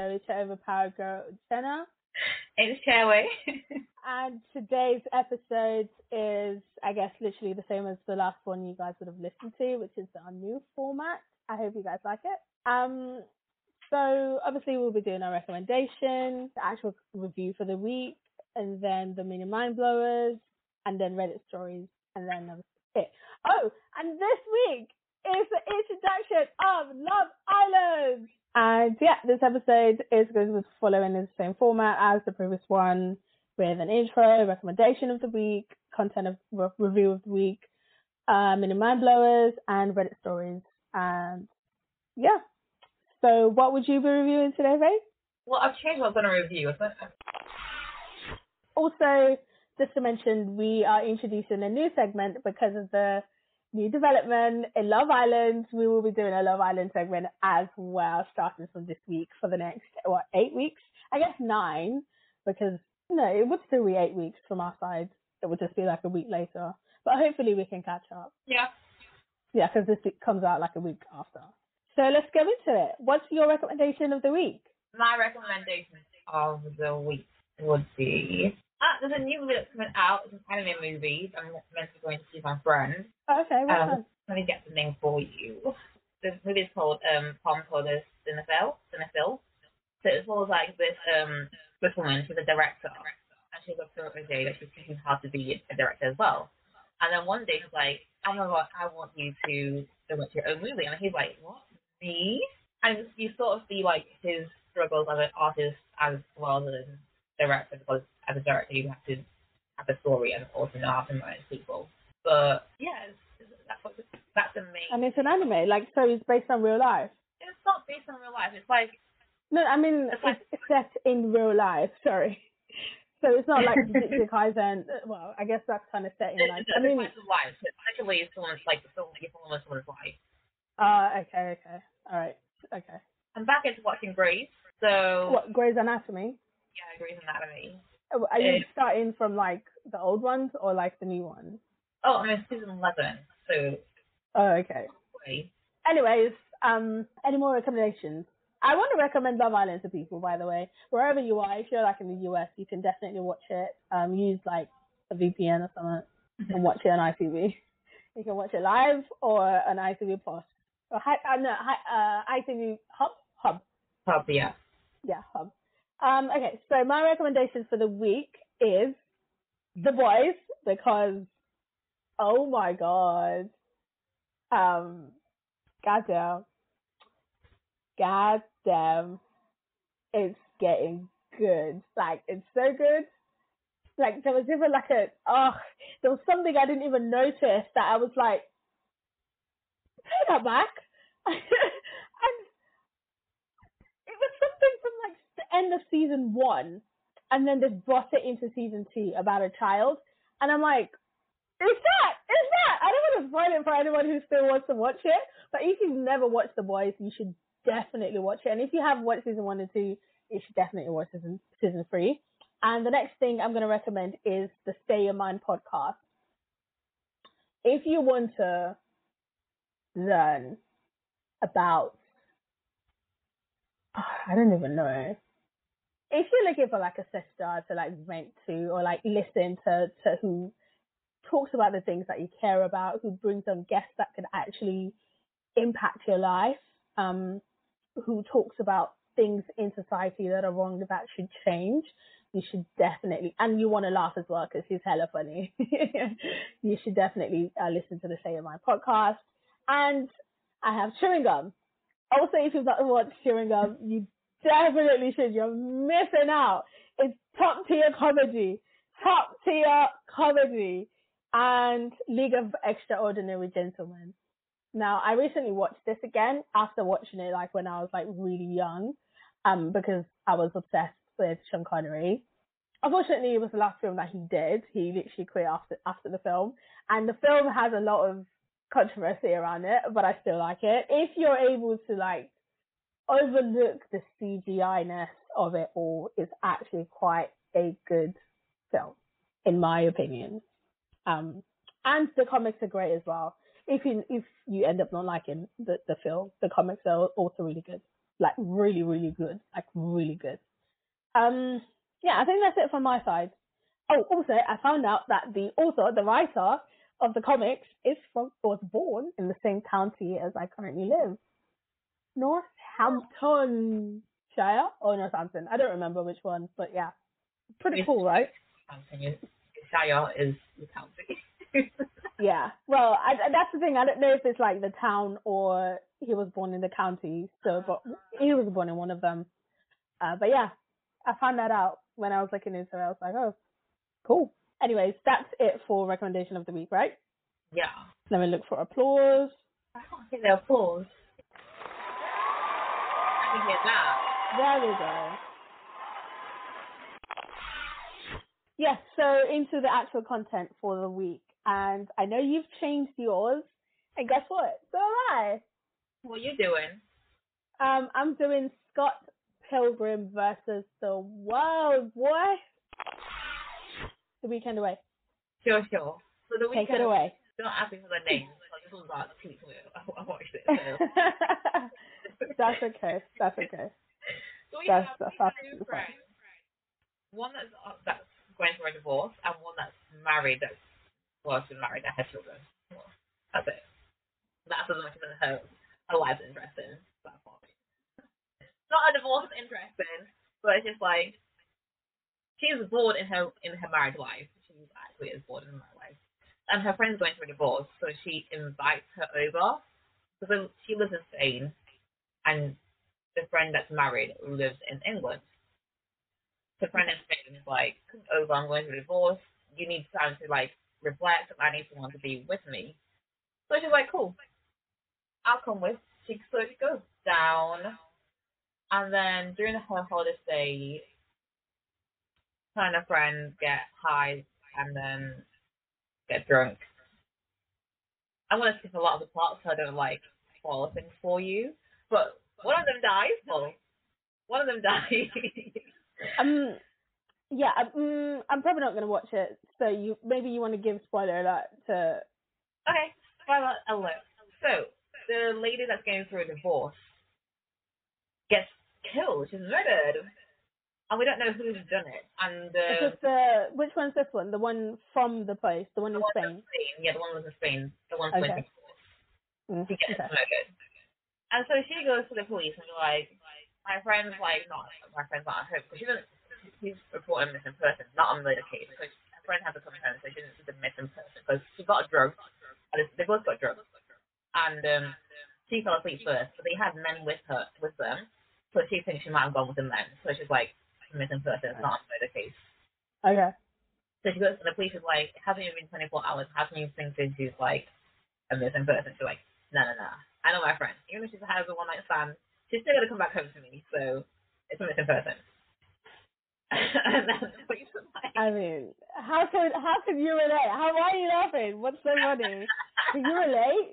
show to Overpowered Girl Jenna. It's Chairway. And today's episode is, I guess, literally the same as the last one you guys would have listened to, which is our new format. I hope you guys like it. So obviously we'll be doing our recommendation, the actual review for the week, and then the mini mind blowers, and then Reddit stories, and then that was it. Oh, and this week is the introduction of Love Island. And yeah, this episode is going to follow in the same format as the previous one, with an intro, recommendation of the week, content of review of the week, mini mind blowers, and Reddit stories. And yeah. So what would you be reviewing today, Ray? Well, I've changed what I'm going to review. Also, just to mention, we are introducing a new segment because of the new development in Love Island. We will be doing a Love Island segment as well, starting from this week for the next, 8 weeks? I guess 9, because, no, it would still be 8 weeks from our side. It would just be like a week later. But hopefully we can catch up. Yeah. Yeah, because this comes out like a week after. So let's go into it. What's your recommendation of the week? My recommendation of the week would be... there's a new movie that's coming out. It's an anime movie. I'm meant to go and see my friend. Okay, what's that? Let me get the name for you. The movie is called Pompo the Cinephile. So it's all like this woman, she's a director, and she's got through every day that she's teaching how to be a director as well. And then one day she's like, oh my god, I want you to direct your own movie. And he's like, what? Me? And you sort of see like his struggles as an artist as well as a director, because as a director you have to have a story and also know how to manage people. But yeah, that's the main. And it's an anime, like, so it's based on real life. It's not based on real life. It's like no, I mean it's set in real life. Sorry, so it's not like Jujutsu Kaisen. Well, I guess that's kind of set in like. I mean, it's life. Essentially, it's someone's like someone's life. Okay, all right, okay. I'm back into watching Grey's. So what, Grey's Anatomy? Yeah, Grey's Anatomy. Are you starting from like the old ones or like the new ones? Oh, I'm in season 11. So. Oh, okay. Anyways, any more recommendations? I want to recommend Love Island to people, by the way. Wherever you are, if you're like in the US, you can definitely watch it. Use like a VPN or something and watch it on ITV. You can watch it live or on ITV Plus. Or ITV Hub. Hub, yeah. Yeah, Hub. Okay, so my recommendation for the week is The Boys, because, oh my god. Goddamn, it's getting good. Like, it's so good. Like, there was even like there was something I didn't even notice that I was like, pay that back. And it was something from like the end of season 1, and then they brought it into season 2 about a child, and I'm like, Is that? I don't want to spoil it for anyone who still wants to watch it, but if you've never watched The Boys, you should definitely watch it. And if you have watched season 1 and 2, you should definitely watch season 3. And the next thing I'm going to recommend is the Stay Your Mind podcast. If you want to learn about, I don't even know. If you're looking for like a sister to like vent to or like listen to who talks about the things that you care about, who brings on guests that could actually impact your life, who talks about things in society that are wrong that should change, you should definitely, and you want to laugh as well because he's hella funny, you should definitely listen to the Say Your Mind podcast. And I have Chewing Gum. Also, if you've not watched Chewing Gum, you definitely should. You're missing out. It's top tier comedy. And League of Extraordinary Gentlemen. Now, I recently watched this again after watching it like when I was like really young, because I was obsessed with Sean Connery. Unfortunately, it was the last film that he did. He literally quit after the film, and the film has a lot of controversy around it, but I still like it. If you're able to like overlook the CGI-ness of it all, it's actually quite a good film, in my opinion. And the comics are great as well. If you end up not liking the film, the comics are also really good. like really, really good, like really good. Yeah, I think that's it from my side. Oh, also, I found out that the author, the writer of the comics, was born in the same county as I currently live, Northamptonshire or Northampton. I don't remember which one, but yeah, pretty cool, right? Shire is the county. Yeah. Well, that's the thing. I don't know if it's like the town or he was born in the county. So, but he was born in one of them. But yeah, I found that out when I was looking into it. I was like, oh, cool. Anyways, that's it for recommendation of the week, right? Yeah. Let me look for applause. I can't hear the applause. I can hear that. There we go. Yes, so into the actual content for the week. And I know you've changed yours. And guess what? So am I. What are you doing? I'm doing Scott Pilgrim versus the World, boy. The Weekend Away. Sure. So the Take weekend, it away. don't ask me for the names. This was about 2 weeks ago. I watched it. So. That's okay. That's okay. So we That's have two absolutely fine. friends. One that's going through a divorce, and one that's married. Been married and has children. Well, that's it. That's as much as her life's interesting. That's not a divorce is interesting, but it's just like she's bored in her married life. She actually is bored in her married life, and her friend's going through a divorce, so she invites her over. So she lives in Spain, and the friend that's married lives in England. The friend in Spain is like, come over, I'm going through a divorce. You need time to like reflect, and I need someone to be with me. So she's like, cool, I'll come with. So she goes down, and then during her holiday stay, her and her friends get high and then get drunk. I'm gonna skip a lot of the plot so I don't like spoil things for you. But one of them dies. Well, one of them dies. Yeah, I'm probably not gonna watch it. So maybe you want to give spoiler alert to. Okay, spoiler alert. So the lady that's going through a divorce gets killed. She's murdered. And we don't know who's done it. And Is this which one's this one? The one from the place, the one the in one in Spain. Spain, yeah, the one was in Spain, the one Okay. going through divorce. She gets Okay. murdered. And so she goes to the police and like, my friend's like, not my friend's not at home because she doesn't. She's reporting missing person, not on the case. So her friend has to come home, so she didn't see the missing person because she got drugged. And they both got drugged, and she fell asleep first. But they had men with them, so she thinks she might have gone with the men. So she's like, missing person, it's not on the case. Okay. So she goes to the police. Is like, it hasn't even been 24 hours. How can you think that she's like a missing person? She's like, no. I know my friend. Even if she's has a one night stand, she's still gonna come back home to me. So it's a missing person. And then the police was like, I mean, how could you relate? Why are you laughing? What's so funny? Can you relate?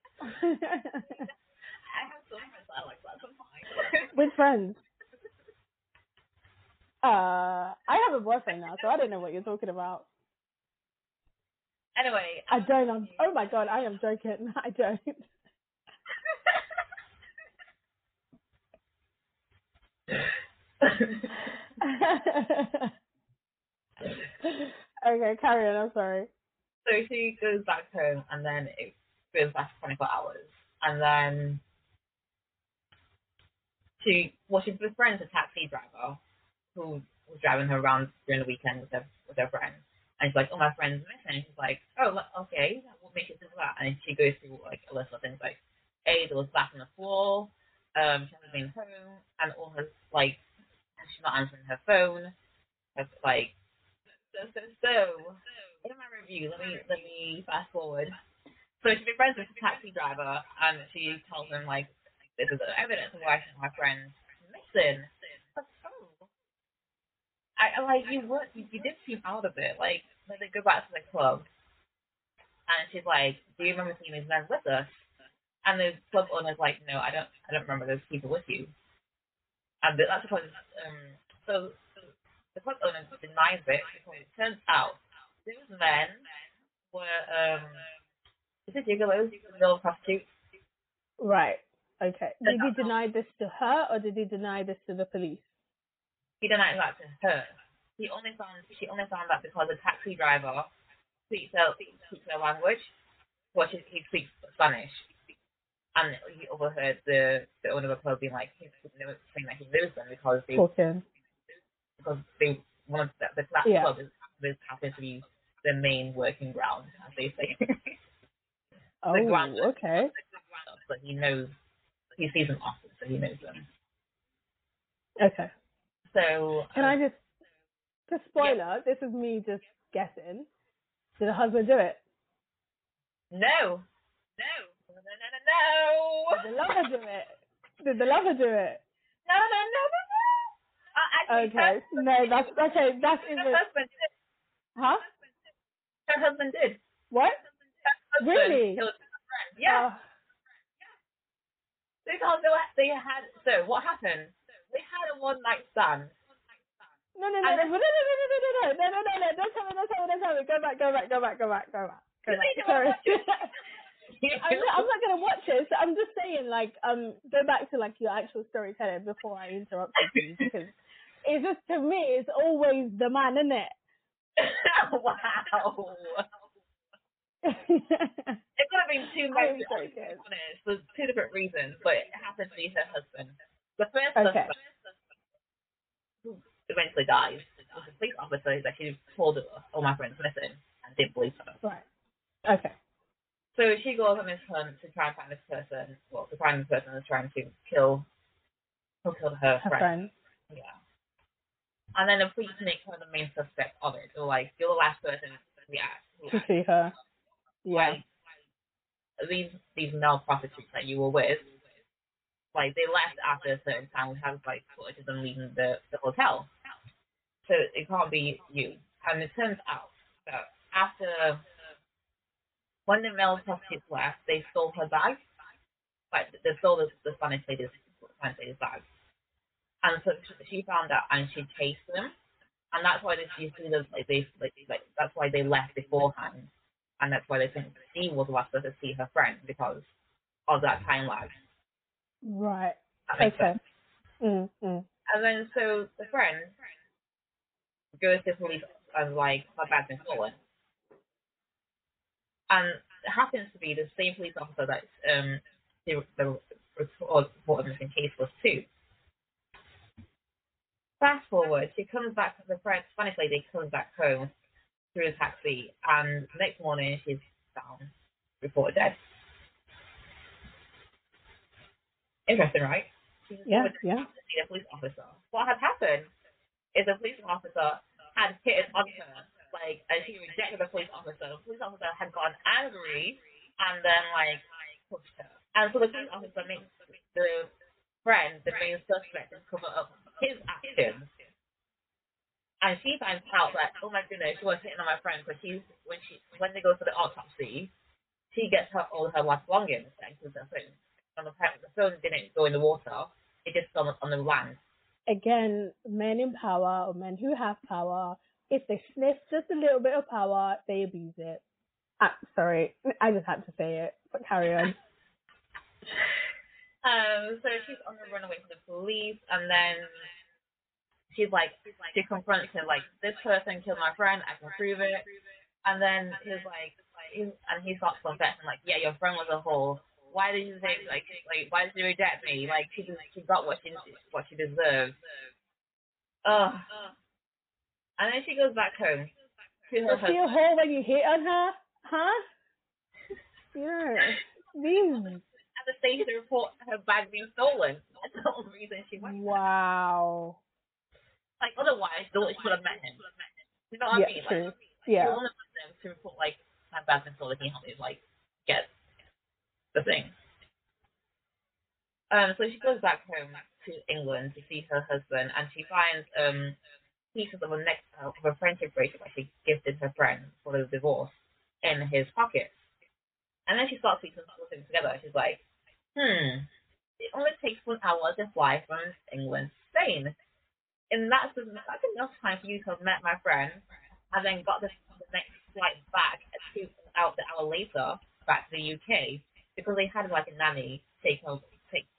I have some friends that are like that sometimes. With friends. I have a boyfriend now, so I don't know what you're talking about. Anyway, I don't. Oh my god, I am joking. I don't. Okay, carry on. I'm sorry. so she goes back home, and then it goes back to 24 hours, and then she's befriends a taxi driver who was driving her around during the weekend with her friend. And she's like, oh, my friend's missing. And she's like, oh, okay, what makes you think of that? And she goes through like a list of things like, A, there was back on the floor, she hasn't been home, and all her, like, she's not answering her phone. It's like, so, in my review, let me fast forward. So she befriends this taxi driver, and she tells him, like, this is evidence of why my friend's missing. But, oh, I like you did seem out of it. Like when they go back to the club, and she's like, "Do you remember seeing these men with us?" And the club owner's like, "No, I don't remember those people with you." And that's because so the club owner denies it because it turns out those men were is it gigolos, little prostitutes? Right. Okay. So Did he deny this to her or did he deny this to the police? he denied that to her. She only found that because the taxi driver speaks her language, well, he speaks Spanish, and he overheard the owner of the club being like, saying that he knows them Talking. because they one of the that Yeah. club is happens to be the main working ground, as they say. The ground, Oh, okay. but he sees them often, so he knows them. Okay. So Can I just spoiler, this is me just guessing. Did the husband do it? no. Did the lover do it? Did the lover do it? No. Actually, Okay. No, that's okay. That's her even. husband did. Huh? Her husband did. What? Her husband Really? killed her friend. Yeah. Because they had. So what happened? They had a one night stand. No, no, no, And no, then no, no, no, no, no, no, no, no, don't tell me, don't tell me, don't tell me. Go back, go back, go back, go back, go back, go you back. need to Sorry. watch it. I'm not gonna watch it. So I'm just saying, like, go back to like your actual storytelling before I interrupt you, please, because it's just to me, it's always the man, isn't it? Wow. It could have been two men, I'm to so be good. honest, for two different reasons, but it happened to be her husband. The first Okay. husband, who eventually dies, was a police officer that she told all my friends missing and didn't believe her. Right. Okay. So she goes on this hunt to try and find this person. Well, to find the person who's trying to kill her Her friend. friend. Yeah. And then the police make her the main suspect of it. So like, you're the last person we asked. To see her. Yeah. Like these male prostitutes that you were with, like they left after a certain time. We have like footage of them leaving the hotel. So it can't be you. And it turns out that after when the male prostitutes left, they stole her bag. Like they stole the Spanish lady's bag. And so she found out and she chased them. And that's why you see them that's why they left beforehand. And that's why they think she was the last person to see her friend because of that time lag. Right. That makes Okay. sense. Mm. And then so the friend goes to police and like my bag's been stolen. And it happens to be the same police officer that the report missing case was too. Fast forward, she comes back, the Spanish lady comes back home through a taxi, and the next morning she's found, reported dead. Interesting, right? She's Yeah. reported Yeah. to see a police officer. What had happened is a police officer had hit on her, like, and she rejected the police officer. The police officer had gotten angry and then, like, pushed her. And so the police officer makes the friend the main suspect to cover up his actions. And she finds out that, oh my goodness, she was hitting on my friend because when they go for the autopsy, she gets all her last belongings thanks to the phone. And the phone didn't go in the water; it just fell on the land. Again, men in power or men who have power, if they sniff just a little bit of power, they abuse it. Sorry, I just had to say it, but carry on. So she's on the run away from the police, and then she confronts him like, this person killed my friend, I can prove it. And then he starts confessing like, yeah, your friend was a whore. Why did you say why did you reject me? Like she got what she deserved. Ugh. And then she goes back home to her Was she a husband. whore when you hit on her? Huh? Yeah. These. At the station to report her bag being stolen. That's the only reason she went there. Wow. Like otherwise, she would have met him. You know what I Yeah, mean? true. Like you Yeah. want to met them to report like my bag's been stolen. Can you help me like get the thing? So she goes back home to England to see her husband, and she finds pieces of a friendship bracelet that she gifted her friend for the divorce in his pocket. And then she starts piecing things together. She's like, it only takes 1 hour to fly from England to Spain. And that's enough time for you to have met my friend and then got the next flight back an hour later back to the UK because they had like a nanny take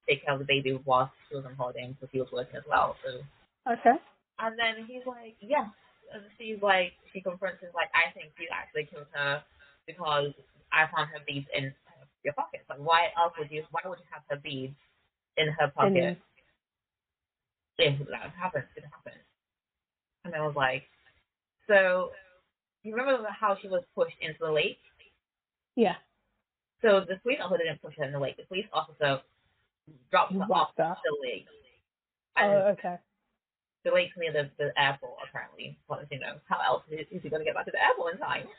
take care of the baby while she was on holiday because he was working as well. So, Okay. and then he's like, yes. And she's like, she confronts him like, I think you actually killed her because I found her beads in your pockets. Like, why would you have her beads in her pocket And if that happened? Didn't happen. And I was like, so you remember how she was pushed into the lake? yeah, So the police officer didn't push her in the lake. The police officer dropped her off whacked her. the lake. And Oh, okay. the lake's near the airport, apparently. What does he know? How else is he going to get back to the airport in time?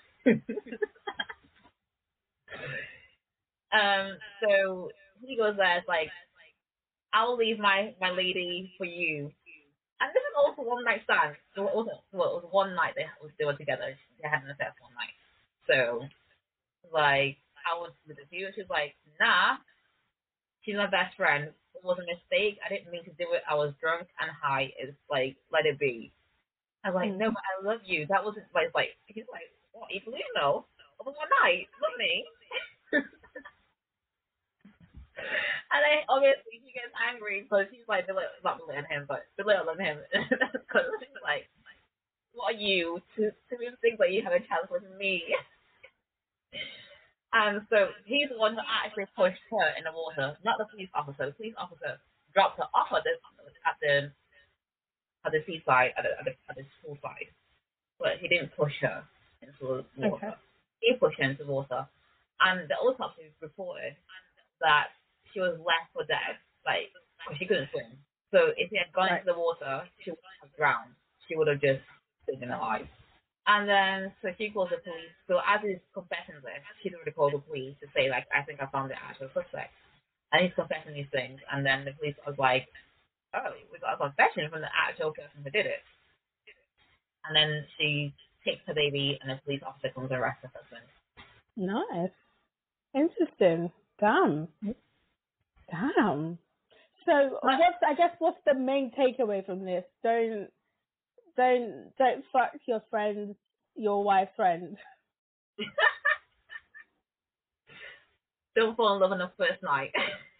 So he goes there, it's like, I'll leave my lady for you. And this is also one night stand. So it was one night they were together. They had an affair for one night. So, like, I was with you. And she was like, nah, she's my best friend. It was a mistake. I didn't mean to do it. I was drunk and high. It's like, let it be. I'm like, no, but I love you. That wasn't like, he's like, what? You believe no? It was one night. Love me. And then obviously he gets angry because he's like, not belittling him, but belittling him. Because he's like, what are you to even think that you have a chance with me? And so he's the one who actually pushed her in the water, not the police officer. The police officer dropped her off at the seaside, at the poolside, but he didn't push her into the Okay. water. He pushed her into the water, and the autopsy reported that she was left for dead, like, she couldn't swim. So if he had gone Right. into the water, she wouldn't have drowned. She would have just been alive. And then, so she calls the police. So as he's confessing this, she's already called the police to say, like, I think I found the actual suspect. And he's confessing these things. And then the police was like, oh, we got a confession from the actual person who did it. And then she takes her baby, and the police officer comes and arrests her husband. Nice. Interesting. Damn. Damn. So what's the main takeaway from this? Don't fuck your wife's friend. Don't fall in love on the first night.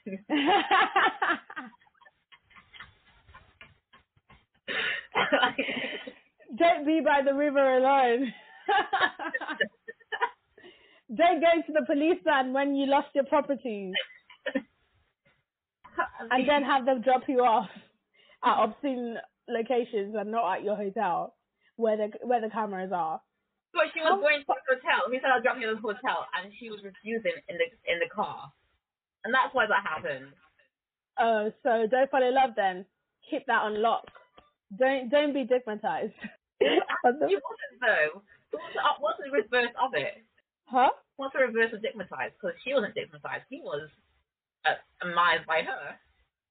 Don't be by the river alone. Don't go to the police van when you lost your properties and then have them drop you off at obscene locations and not at your hotel where the cameras are. But she was going to the hotel. He said, I'll drop you at the hotel, and she was refusing in the car. And that's why that happened. Oh, so don't fall in love then. Keep that on lock. Don't be stigmatized. She wasn't, though. What's the reverse of it? Huh? What's the reverse of stigmatized? Because she wasn't stigmatized. He was admired by her.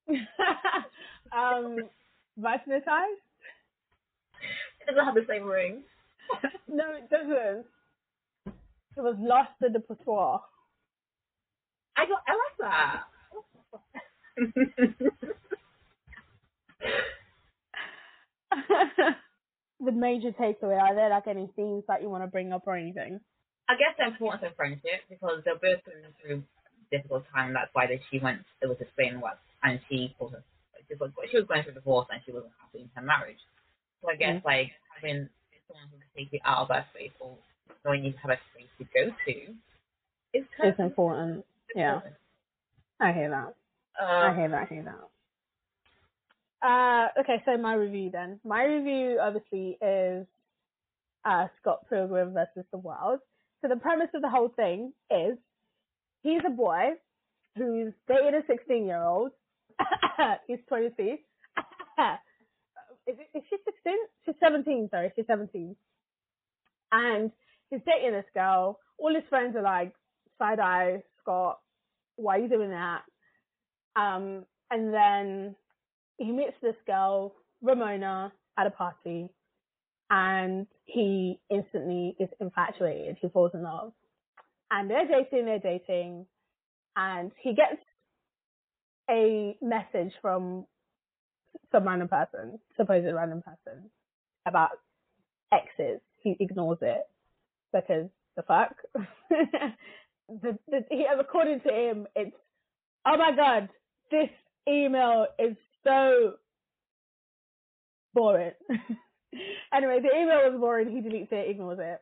Hypnotized? It doesn't have the same ring. No, it doesn't. It was lost in the patois. I like that. The major takeaway, are there like any themes that you want to bring up or anything? I guess the importance of friendship, because they're both going through a difficult time. That's why she went to Spain, and she told her she was going through divorce and she wasn't happy in her marriage. So I guess like having someone who can take you out of that space, or knowing you have a space to go to, is kind It's important. Yeah, important. I hear that. I hear that. Okay, so my review then. My review obviously is Scott Pilgrim versus the World. So the premise of the whole thing is he's a boy who's dating a 16-year-old. He's 22. Is she 16? She's 17, sorry. She's 17. And he's dating this girl. All his friends are like, side-eye, Scott, why are you doing that? And then he meets this girl, Ramona, at a party. And he instantly is infatuated. He falls in love. And they're dating. And he gets a message from some supposed random person, about exes. He ignores it because the fuck. According to him, it's, oh my god, this email is so boring. Anyway, the email was boring. He deletes it, ignores it.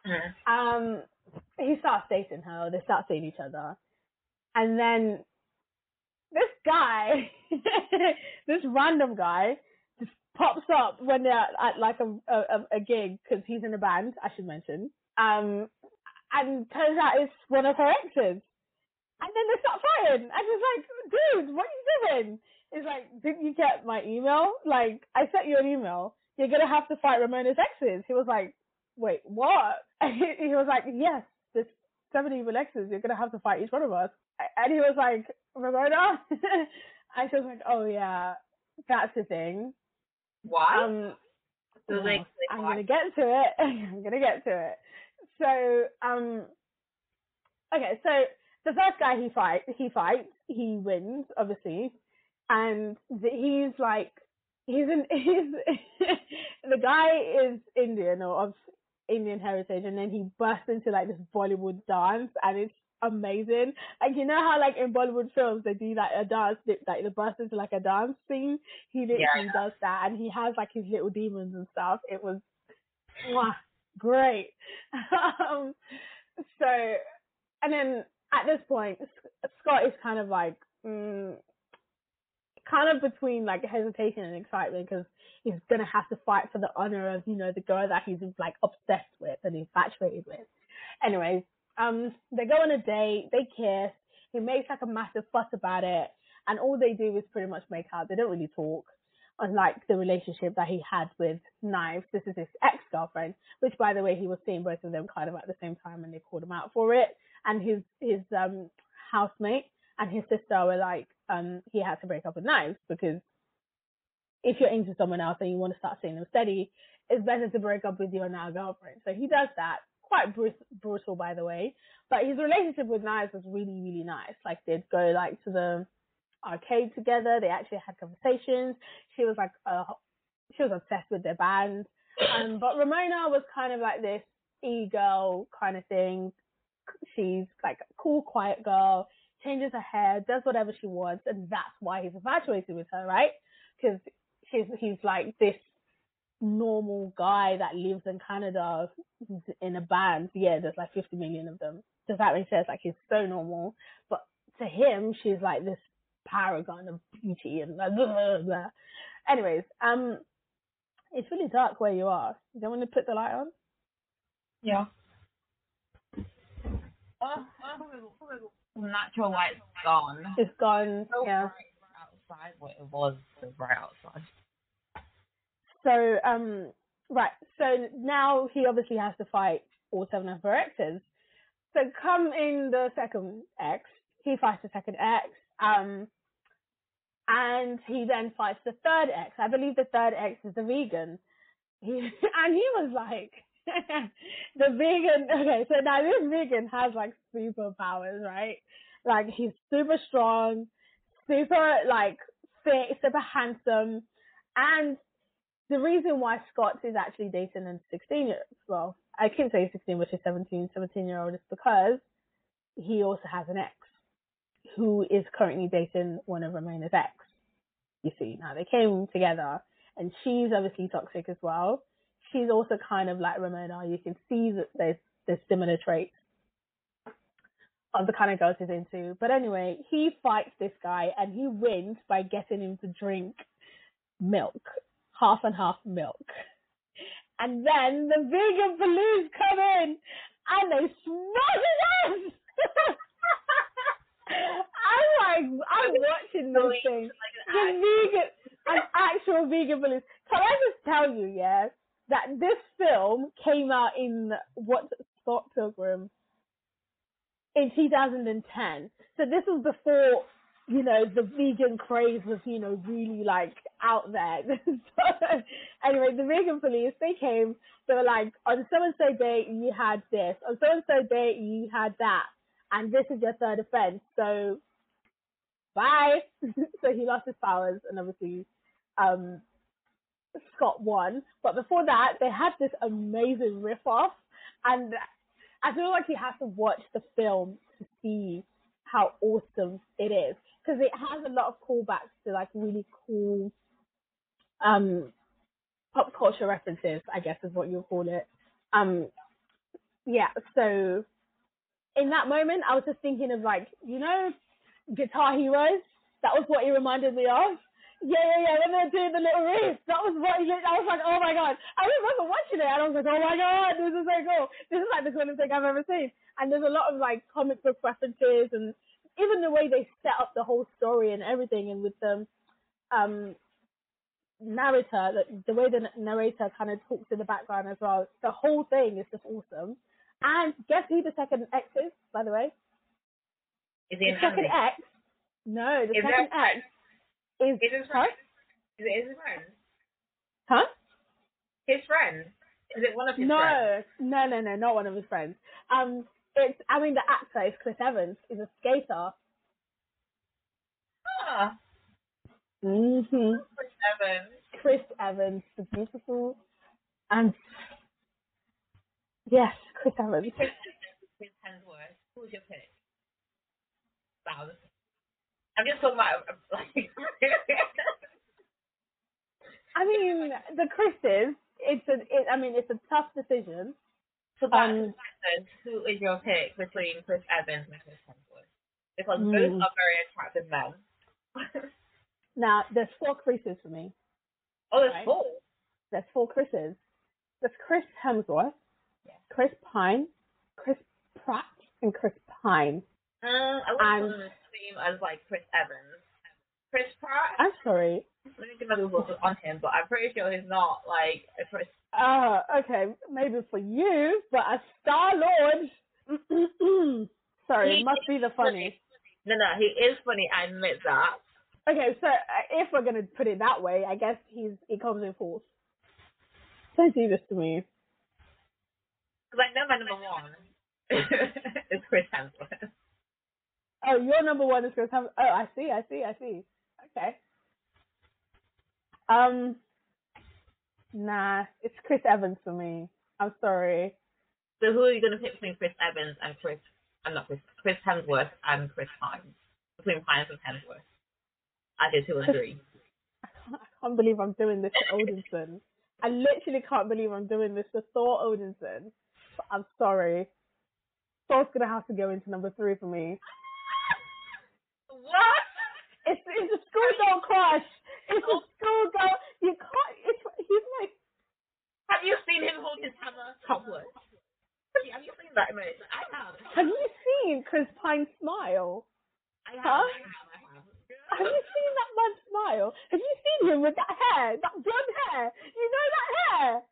He starts dating her. They start seeing each other, and then this guy, this random guy, just pops up when they're at like a gig because he's in a band. I should mention. And turns out it's one of her exes. And then they start fighting. And she's like, dude, what are you doing? He's like, didn't you get my email? Like, I sent you an email. You're going to have to fight Ramona's exes. He was like, wait, what? And he was like, yes, there's 7 evil exes. You're going to have to fight each one of us. And he was like, Ramona? And she was like, oh, yeah, that's the thing. Why? I'm going to get to it. I'm going to get to it. So, okay, so the first guy he fights, he wins, obviously, and he's the guy is Indian or of Indian heritage, and then he bursts into like this Bollywood dance, and it's amazing. Like, you know how like in Bollywood films they do like a dance, like they burst into like a dance scene. He literally does that, and he has like his little demons and stuff. It was great. So, and then at this point, Scott is kind of like, kind of between like hesitation and excitement because he's gonna have to fight for the honor of, you know, the girl that he's like obsessed with and infatuated with. Anyways, they go on a date, they kiss, he makes like a massive fuss about it, and all they do is pretty much make out. They don't really talk. Unlike the relationship that he had with Knives, this is his ex-girlfriend, which, by the way, he was seeing both of them kind of at the same time, and they called him out for it. And his housemate and his sister were like, he had to break up with Knives because if you're into someone else and you want to start seeing them steady, it's better to break up with your now girlfriend. So he does that. Quite brutal, by the way. But his relationship with Knives was really, really nice. Like, they'd go like to the arcade together. They actually had conversations. She was like, she was obsessed with their band. But Ramona was kind of like this e-girl kind of thing. She's like a cool, quiet girl, changes her hair, does whatever she wants, and that's why he's infatuated with her, right? Because he's like this normal guy that lives in Canada in a band. Yeah, there's like 50 million of them. Does that make sense? Like, he's so normal. But to him, she's like this paragon of beauty and blah, blah, blah. Anyways, it's really dark where you are. You don't want to put the light on? Yeah. Natural light's gone. It's gone. So yeah. Bright outside, what it was so bright outside. So, right. So now he obviously has to fight all 7 of her exes. So come in the second ex, he fights the second ex, and he then fights the third ex. I believe the third ex is the vegan. He was like, the vegan, okay, so now this vegan has like superpowers, right? Like, he's super strong, super like fit, super handsome, and the reason why Scott is actually dating a 16-year-old, well, I can't say 16, which is 17-year-old, is because he also has an ex who is currently dating one of Ramona's ex. You see, now they came together, and she's obviously toxic as well. She's also kind of like Ramona. You can see that there's similar traits of the kind of girls he's into. But anyway, he fights this guy, and he wins by getting him to drink milk. Half and half milk. And then the vegan police come in and they smash it up. I'm watching this thing. An actual vegan police. Can I just tell you, yeah, that this film came out in Scott Pilgrim in 2010. So this was before, you know, the vegan craze was, you know, really like out there. So, anyway, the vegan police, they came, they were like, on so-and-so day you had this, on so-and-so day you had that, and this is your third offense, so bye. So he lost his powers, and obviously Scott won. But before that, they had this amazing riff-off, and I feel like you have to watch the film to see how awesome it is. because it has a lot of callbacks to like really cool um pop culture references, I guess is what you'll call it. Um, yeah. So in that moment, I was just thinking of like, Guitar Heroes. That was what he reminded me of. Yeah. When they're doing the little riff, that was what I was like, oh my god. I remember watching it and I was like, oh my god, this is so cool. This is like the coolest thing I've ever seen. And there's a lot of like comic book references and even the way they set up the whole story and everything, and with the um narrator, the way the narrator kind of talks in the background as well. The whole thing is just awesome. And guess who the second X is, by the way? Is he The an second Andy? X. No, the Is second X is his huh? friend? Is it his friend? Huh? His friend? Is it one of his friends? No, not one of his friends. The actor is Chris Evans. He's a skater. Ah, Mhm. Chris Evans. Chris Evans, the beautiful, and yes, Chris Evans. Chris Hemsworth. Who's your pick? Wow. I'm just talking about like. I mean, the Chris's. It's a tough decision. So that's who is your pick between Chris Evans and Chris Hemsworth? Because both are very attractive men. Now, there's 4 Chris's for me. Oh, there's Right. 4. There's 4 Chris's. There's Chris Hemsworth, Yeah. Chris Pine, Chris Pratt, and Chris Pine. I wouldn't put him the same as like Chris Evans. Chris Pratt. I'm sorry. Let me do my Google on him, but I'm pretty sure he's not like a Chris. Okay, maybe for you, but a Star Lord. Sorry, it must be the funny. No, he is funny. I admit that. Okay, so if we're gonna put it that way, I guess he comes in 4th. Don't do this to me. Because I know my number 1 is Chris Hemsworth. Oh, your number 1 is Chris Hemsworth. Oh, I see. Okay. Nah, it's Chris Evans for me. I'm sorry. So who are you gonna pick between Chris Evans and Chris? I'm not Chris Hemsworth and Chris Pine. Between Pine and Hemsworth. I did 2 and 3. I can't believe I'm doing this to Odinson. I literally can't believe I'm doing this to Thor Odinson. But I'm sorry. Thor's gonna have to go into number 3 for me. What? It's a schoolgirl crush. It's a schoolgirl. You can't. He's like. Have you seen him hold his hammer topless? Have you seen that image? I have. Have you seen Chris Pine smile? I have. Huh? I have. Have you seen that man smile? Have you seen him with that hair, that blonde hair? You know that hair?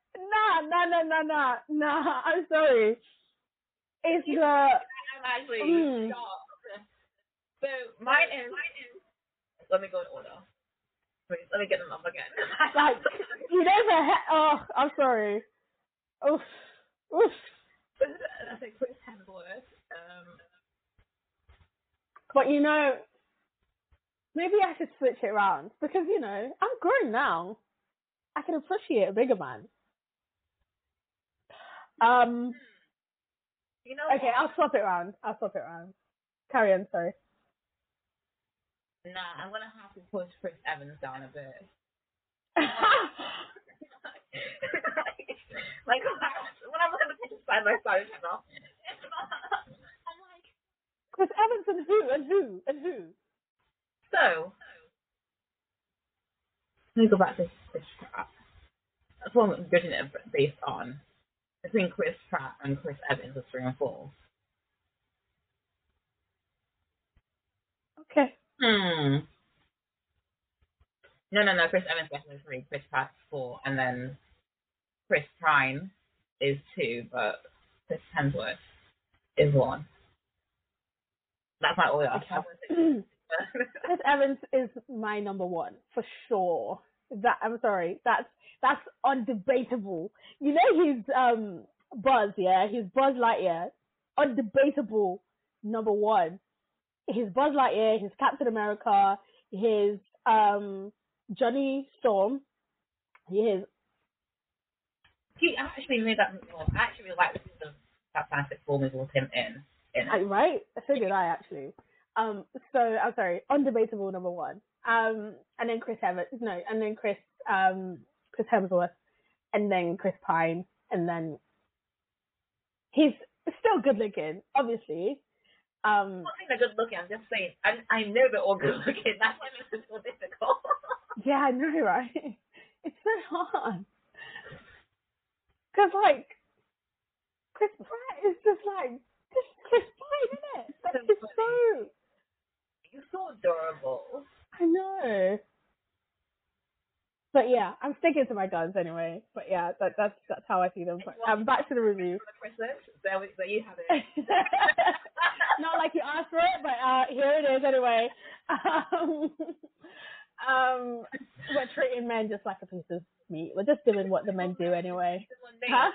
Nah. I'm sorry. It's the. I'm actually shocked. So mine is. Let me go in order. Wait, let me get them up again. Like, you know the hair. Oh, I'm sorry. Oof. I think Chris Hemsworth. But maybe I should switch it around because I'm grown now. I can appreciate a bigger man. Okay, I'll swap it around. Carry on, sorry. Nah, I'm gonna have to push Chris Evans down a bit. Like when I'm looking at the pictures side by side, it's not. I'm like Chris Evans and who? So let me go back to Chris Pratt. That's what I'm judging it based on. Between Chris Pratt and Chris Evans is 3 and 4. Okay. No. Chris Evans definitely 3. Chris Pratt 4, and then Chris Pine is 2, but Chris Hemsworth is 1. That's my order. Okay. Chris Evans is my number 1 for sure. I'm sorry. That's undebatable. He's Buzz, yeah. He's Buzz Lightyear. Undebatable number 1. He's Buzz Lightyear. He's Captain America. He's Johnny Storm. He actually made that. Well, I actually like the Fantastic Four movie with him in it. Right? So did I actually. So I'm sorry, undebatable number one. And then Chris Evans, no, and then Chris Hemsworth, and then Chris Pine, and then he's still good looking, obviously. I'm not saying they're good looking. I'm just saying I know they're all good looking. That's why it makes it so difficult. Yeah, I know, right? It's so hard because like Chris Pratt is just Chris Pine, isn't it? Like So he's funny. so. You're so adorable. I know. But yeah, I'm sticking to my guns anyway. But yeah, that's how I see them. But back to the review. So you have it. Not like you asked for it, but here it is anyway. We're treating men just like a piece of meat. We're just doing what the men do anyway. Huh?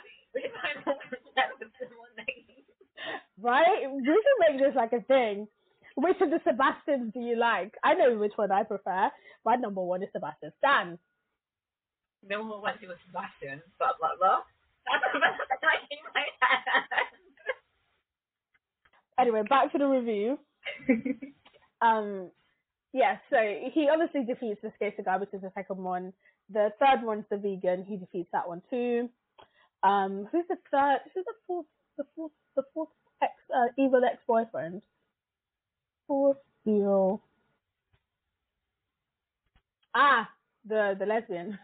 Right? We should make this like a thing. Which of the Sebastians do you like? I know which one I prefer. My number one is Sebastian Stan. No one went to a Sebastian, blah blah blah. That's the best thing in my head. Anyway, back to the review. Yeah, so he obviously defeats the skater guy, which is the second one. The third one's the vegan. He defeats that one too. Who's the third? Who's the fourth? The fourth evil ex-boyfriend. Fourth evil. The lesbian.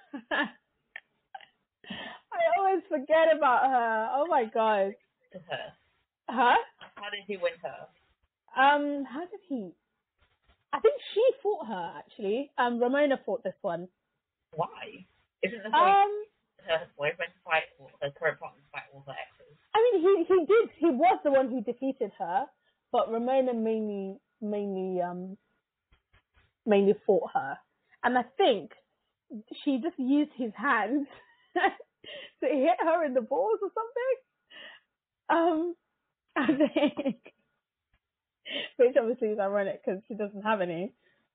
I always forget about her. Oh my god. To her. Huh? How did he win her? How did he? I think she fought her actually. Ramona fought this one. Why? Isn't the point her boyfriend fight or her current partner fight all her exes? I mean, he did. He was the one who defeated her, but Ramona mainly fought her, and I think she just used his hands to hit her in the balls or something. I think, which obviously is ironic because she doesn't have any.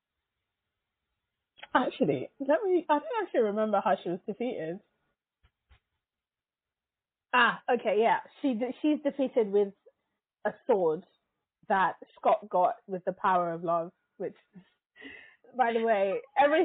Actually, I don't actually remember how she was defeated. Okay, yeah. She's defeated with a sword that Scott got with the power of love, which, by the way,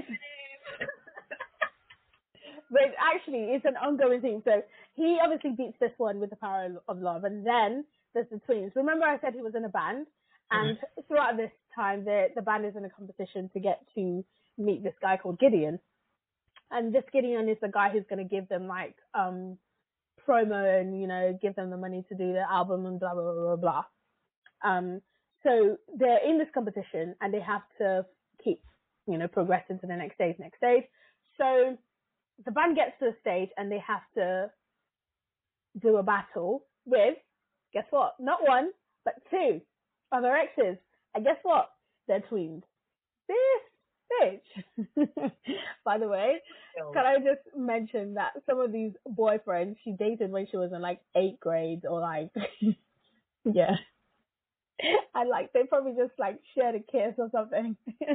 but actually it's an ongoing thing. So he obviously beats this one with the power of love, and then there's the twins. Remember I said he was in a band, and throughout this time the band is in a competition to get to meet this guy called Gideon, and this Gideon is the guy who's going to give them like promo and give them the money to do the album and blah blah blah blah blah. So they're in this competition and they have to keep progressing to the next stage. So the band gets to the stage and they have to do a battle with, guess what, not one but two other exes, and guess what, they're twins. This bitch. By the way, can I just mention that some of these boyfriends she dated when she was in like 8th grade or like yeah, and like they probably just like shared a kiss or something.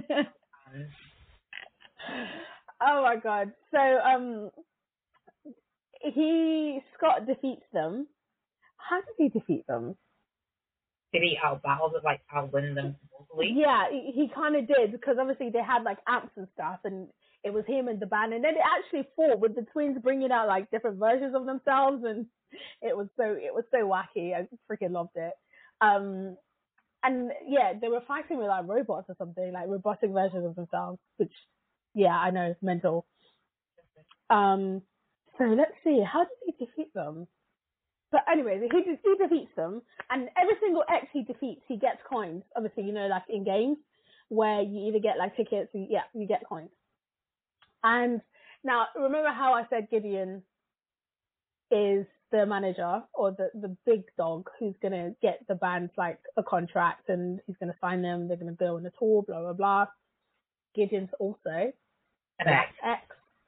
Oh my god. So Scott defeats them. How does he defeat them? Did he outwin them supposedly? Yeah, he kind of did, because obviously they had like amps and stuff, and it was him and the band, and then it actually fought with the twins bringing out like different versions of themselves, and it was so wacky. I freaking loved it. And yeah, they were fighting with like robots or something, like robotic versions of themselves, which yeah, I know, mental. So let's see, how did he defeat them? But anyways, he defeats them, and every single ex he defeats, he gets coins. Obviously, like in games where you either get like tickets, you get coins. And now, remember how I said Gideon is the manager or the big dog who's gonna get the band like a contract and he's gonna sign them. They're gonna go on a tour, blah blah blah. Gideon's also an ex.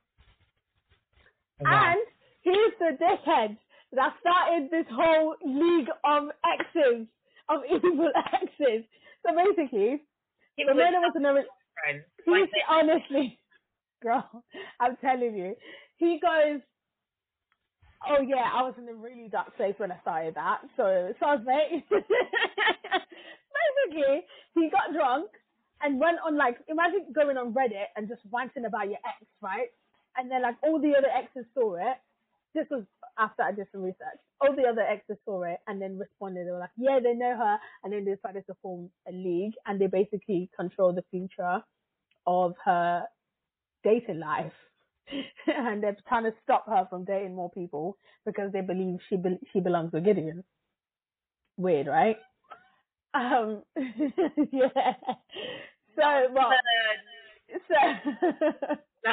And he's the dickhead that started this whole league of exes, of evil exes. So basically, Ramona was another friend. Honestly, girl, I'm telling you, he goes, Oh yeah, I was in a really dark place when I started that. So sounds mate. Basically, he got drunk and went on like imagine going on Reddit and just ranting about your ex, right? And then like all the other exes saw it. This was after I did some research. All the other exes saw it and then responded. They were like, yeah, they know her. And then they decided to form a league and they basically control the future of her dating life. And they're trying to stop her from dating more people because they believe she belongs with Gideon. Weird, right? Yeah. So, well, so,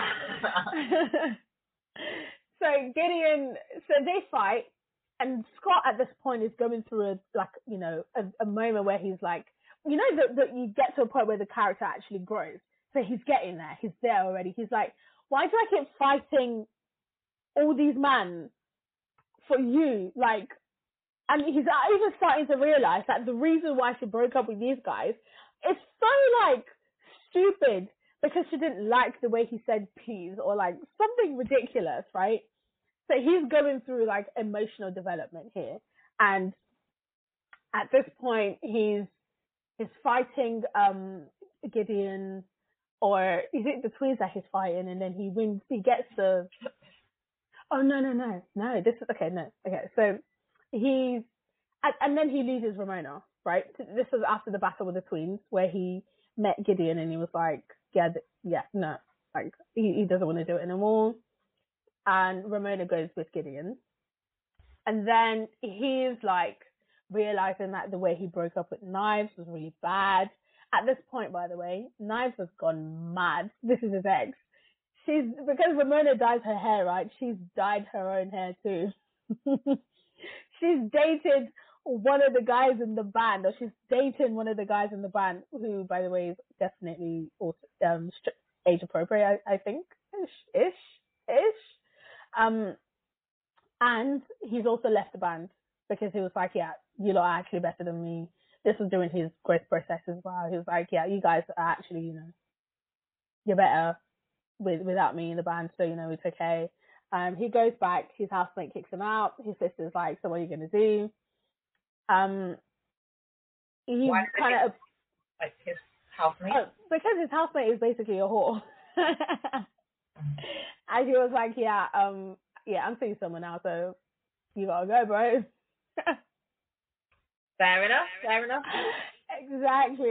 so Gideon, so they fight, and Scott at this point is going through a moment where he's like, that you get to a point where the character actually grows. So he's getting there. He's there already. He's like, why do I keep fighting all these men for you? Like, and he's even starting to realize that the reason why she broke up with these guys is so like stupid because she didn't like the way he said peas or like something ridiculous, right? So he's going through like emotional development here, and at this point he's fighting Gideon, or is it the twins that he's fighting, and then he wins. He gets the oh no, this is okay, no, okay, so he's and then he loses Ramona, right? This was after the battle with the twins where he met Gideon and he was like, yeah, no, like he doesn't want to do it anymore. And Ramona goes with Gideon. And then he's like realizing that the way he broke up with Knives was really bad. At this point, by the way, Knives has gone mad. This is his ex. Because Ramona dyes her hair, right? She's dyed her own hair too. She's dated one of the guys in the band, or she's dating one of the guys in the band, who, by the way, is definitely also age appropriate. I think ish. And he's also left the band because he was like, yeah, you lot are actually better than me. This was during his growth process as well. He was like, yeah, you guys are actually, you're better without me in the band, so it's okay. He goes back. His housemate kicks him out. His sister's like, so what are you gonna do? He's kind of like his housemate because his housemate is basically a whore. And he was like, yeah, I'm seeing someone now, so you gotta go, bro. Fair enough. Exactly.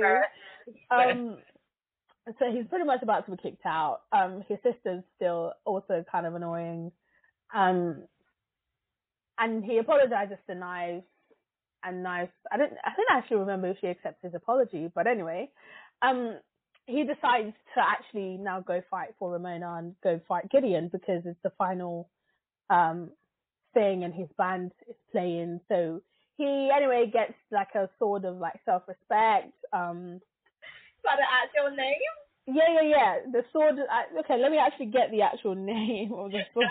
So he's pretty much about to be kicked out. His sister's still also kind of annoying. And he apologizes to Knives, and Knives, I didn't actually remember if she accepts his apology, but anyway, he decides to actually now go fight for Ramona and go fight Gideon because it's the final thing and his band is playing. So he anyway gets like a sort of like self-respect. Is that the actual name? Yeah. The sword. Okay, let me actually get the actual name of the sword.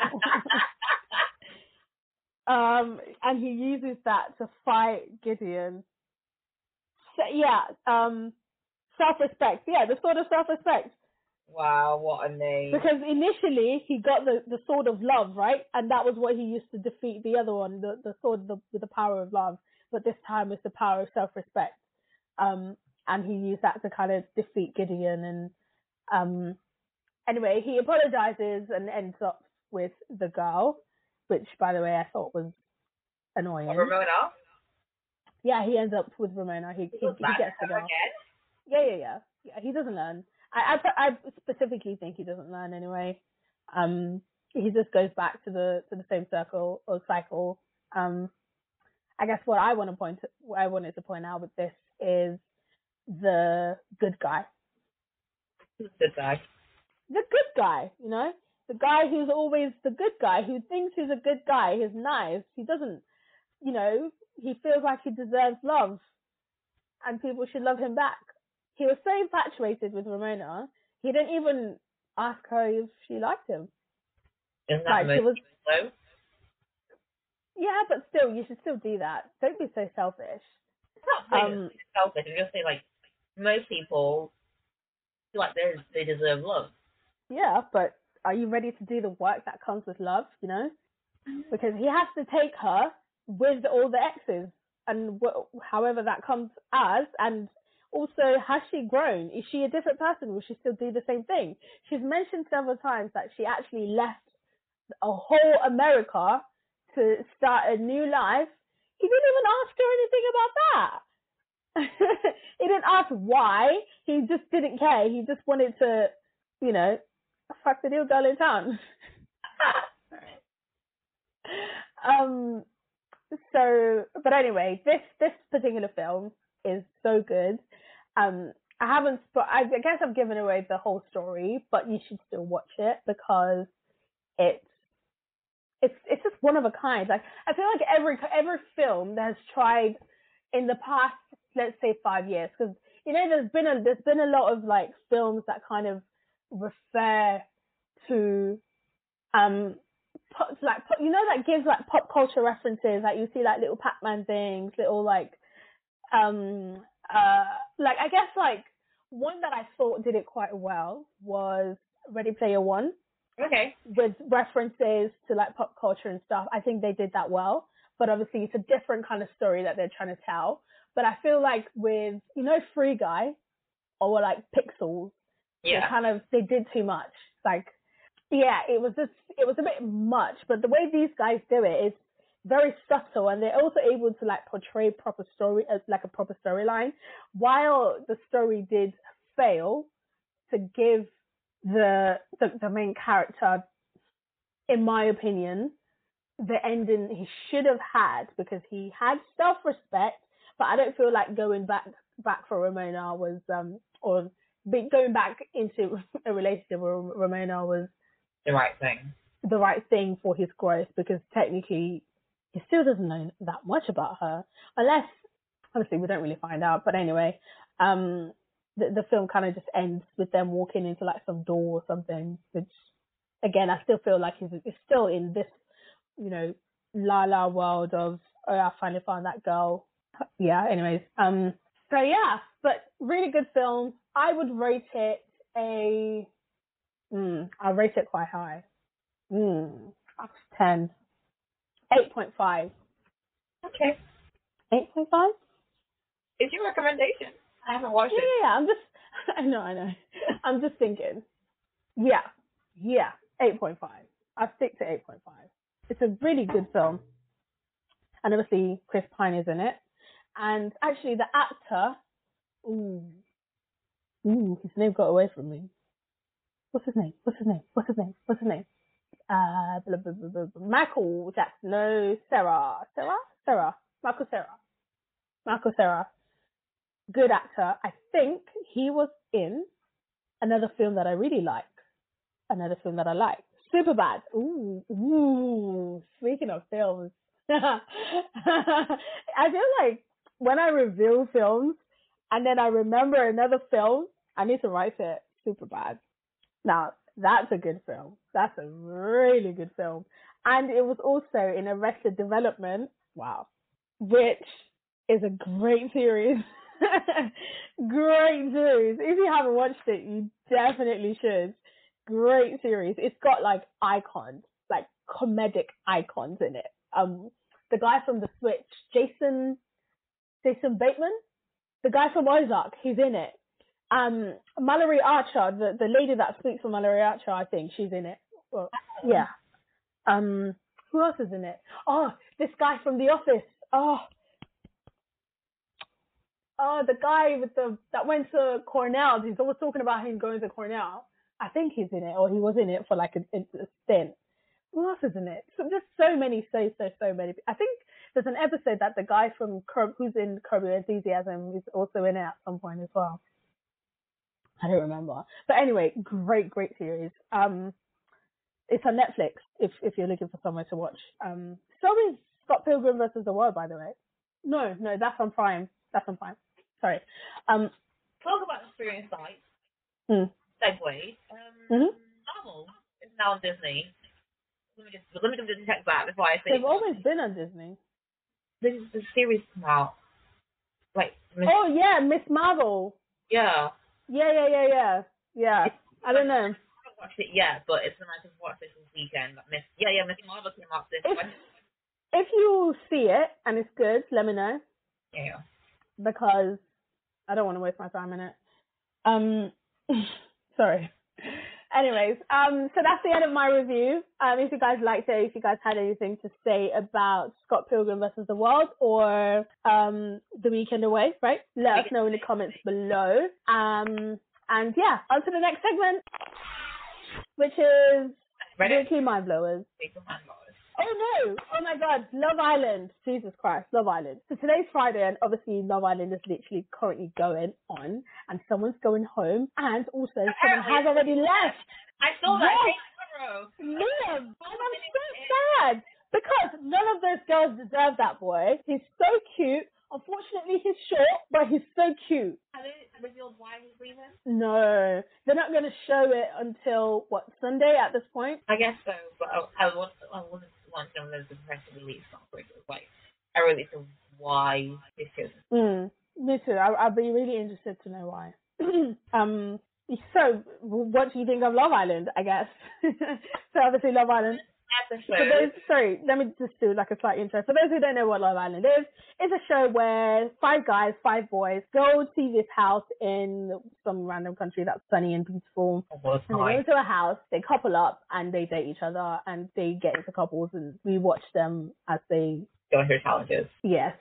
And he uses that to fight Gideon. So, yeah. Self-respect. Yeah, the sword of self-respect. Wow, what a name. Because initially he got the sword of love, right? And that was what he used to defeat the other one, the sword with the power of love. But this time it's the power of self-respect. And he used that to kind of defeat Gideon. And anyway, he apologizes and ends up with the girl, which, by the way, I thought was annoying. Ramona? Yeah, he ends up with Ramona. He gets the girl. Again? Yeah. He doesn't learn. I specifically think he doesn't learn anyway. He just goes back to the same circle or cycle. I guess what I wanted to point out with this is the good guy. Who's the good guy? The good guy, the guy who's always the good guy, who thinks he's a good guy. He's nice. He doesn't, he feels like he deserves love, and people should love him back. He was so infatuated with Ramona, he didn't even ask her if she liked him. Isn't that like, low? Yeah, but still, you should still do that. Don't be so selfish. It's not selfish. I'm just saying, like, most people feel like they deserve love. Yeah, but are you ready to do the work that comes with love, because he has to take her with all the exes and however that comes as. And also, has she grown? Is she a different person? Will she still do the same thing? She's mentioned several times that she actually left a whole America to start a new life. He didn't even ask her anything about that. He didn't ask why. He just didn't care. He just wanted to, fuck the new girl in town. But anyway, this particular film is so good. I guess I've given away the whole story, but you should still watch it because it's just one of a kind. Like, I feel like every film that has tried in the past, let's say 5 years, because there's been a lot of like films that kind of refer to that gives like pop culture references. Like you see like little Pac-Man things, little like I guess like one that I thought did it quite well was Ready Player One. Okay. With references to like pop culture and stuff. I think they did that well, but obviously it's a different kind of story that they're trying to tell. But I feel like with, Free Guy or like Pixels, they did too much. Like, yeah, it was a bit much, but the way these guys do it is very subtle, and they're also able to like portray proper story as like a proper storyline, while the story did fail to give the main character, in my opinion, the ending he should have had, because he had self-respect, but I don't feel like going back for Ramona was going back into a relationship with Ramona was the right thing for his growth, because technically he still doesn't know that much about her, unless honestly we don't really find out. But anyway, the film kind of just ends with them walking into like some door or something, which again I still feel like he's still in this la la world of, oh, I finally found that girl. Yeah, anyways, so yeah, but really good film. I would rate it I'll rate it quite high. Up to 10. 8.5. Okay. 8.5? It's your recommendation. I haven't watched it. Yeah, I know. I'm just thinking. Yeah, 8.5. I'll stick to 8.5. It's a really good film. And obviously, Chris Pine is in it. And actually, the actor, his name got away from me. What's his name? Michael Jackson. No, Sarah. Michael Cera. Good actor. I think he was in another film that I really like. Superbad. Ooh. Speaking of films, I feel like when I review films and then I remember another film, I need to write it. Superbad. Now, that's a good film. That's a really good film. And it was also in Arrested Development. Wow. Which is a great series. Great series. If you haven't watched it, you definitely should. Great series. It's got like icons, like comedic icons in it. The guy from The Switch, Jason Bateman, the guy from Ozark, he's in it. Mallory Archer, the lady that speaks for Mallory Archer, I think she's in it. Well, yeah. Who else is in it? Oh, this guy from The Office. The guy that went to Cornell. He's always talking about him going to Cornell. I think he's in it, or he was in it for like a stint. Who else is in it? So there's so many. I think there's an episode that the guy from who's in Curb Your Enthusiasm is also in it at some point as well. I don't remember. But anyway, great series. It's on Netflix if you're looking for somewhere to watch. So is Scott Pilgrim versus the World, by the way. No, that's on Prime. Sorry. Talk about streaming sites. Segue. Marvel is now on Disney. Let me just check that before I say. They've always been on Disney. The series come out. Like. Miss Marvel. Yeah. Yeah. I don't know. I haven't watched it yet, but it's nice to watch this weekend. Miss Marvel came out this. If let me know Yeah. because I don't want to waste my time in it. Sorry. Anyways, so that's the end of my review. If you guys liked it, if you guys had anything to say about Scott Pilgrim versus the World or The Weekend Away, right? Let us know in the comments below. And yeah, on to the next segment, which is Weekly Mind Blowers. Oh no! Oh my god, Love Island. Jesus Christ, Love Island. So today's Friday and obviously Love Island is literally currently going on and someone's going home and also someone has already left. I saw that. Liam! And I'm so sad because none of those girls deserve that boy. He's so cute. Unfortunately, he's short, but he's so cute. Have they revealed why he's leaving? No, they're not going to show it until, what, Sunday at this point? I guess so, but I wasn't want to know there's a press release not for it. Like, I really don't know why they chose. Me too. I'd be really interested to know why. So, what do you think of Love Island, I guess? So, obviously, Love Island. Sorry, let me just do like a slight intro. For those who don't know what Love Island is, it's a show where 5 guys, 5 boys go to this house in some random country that's sunny and beautiful. And they go into a house, they couple up, and they date each other, and they get into couples, and we watch them as they go through challenges. Yes.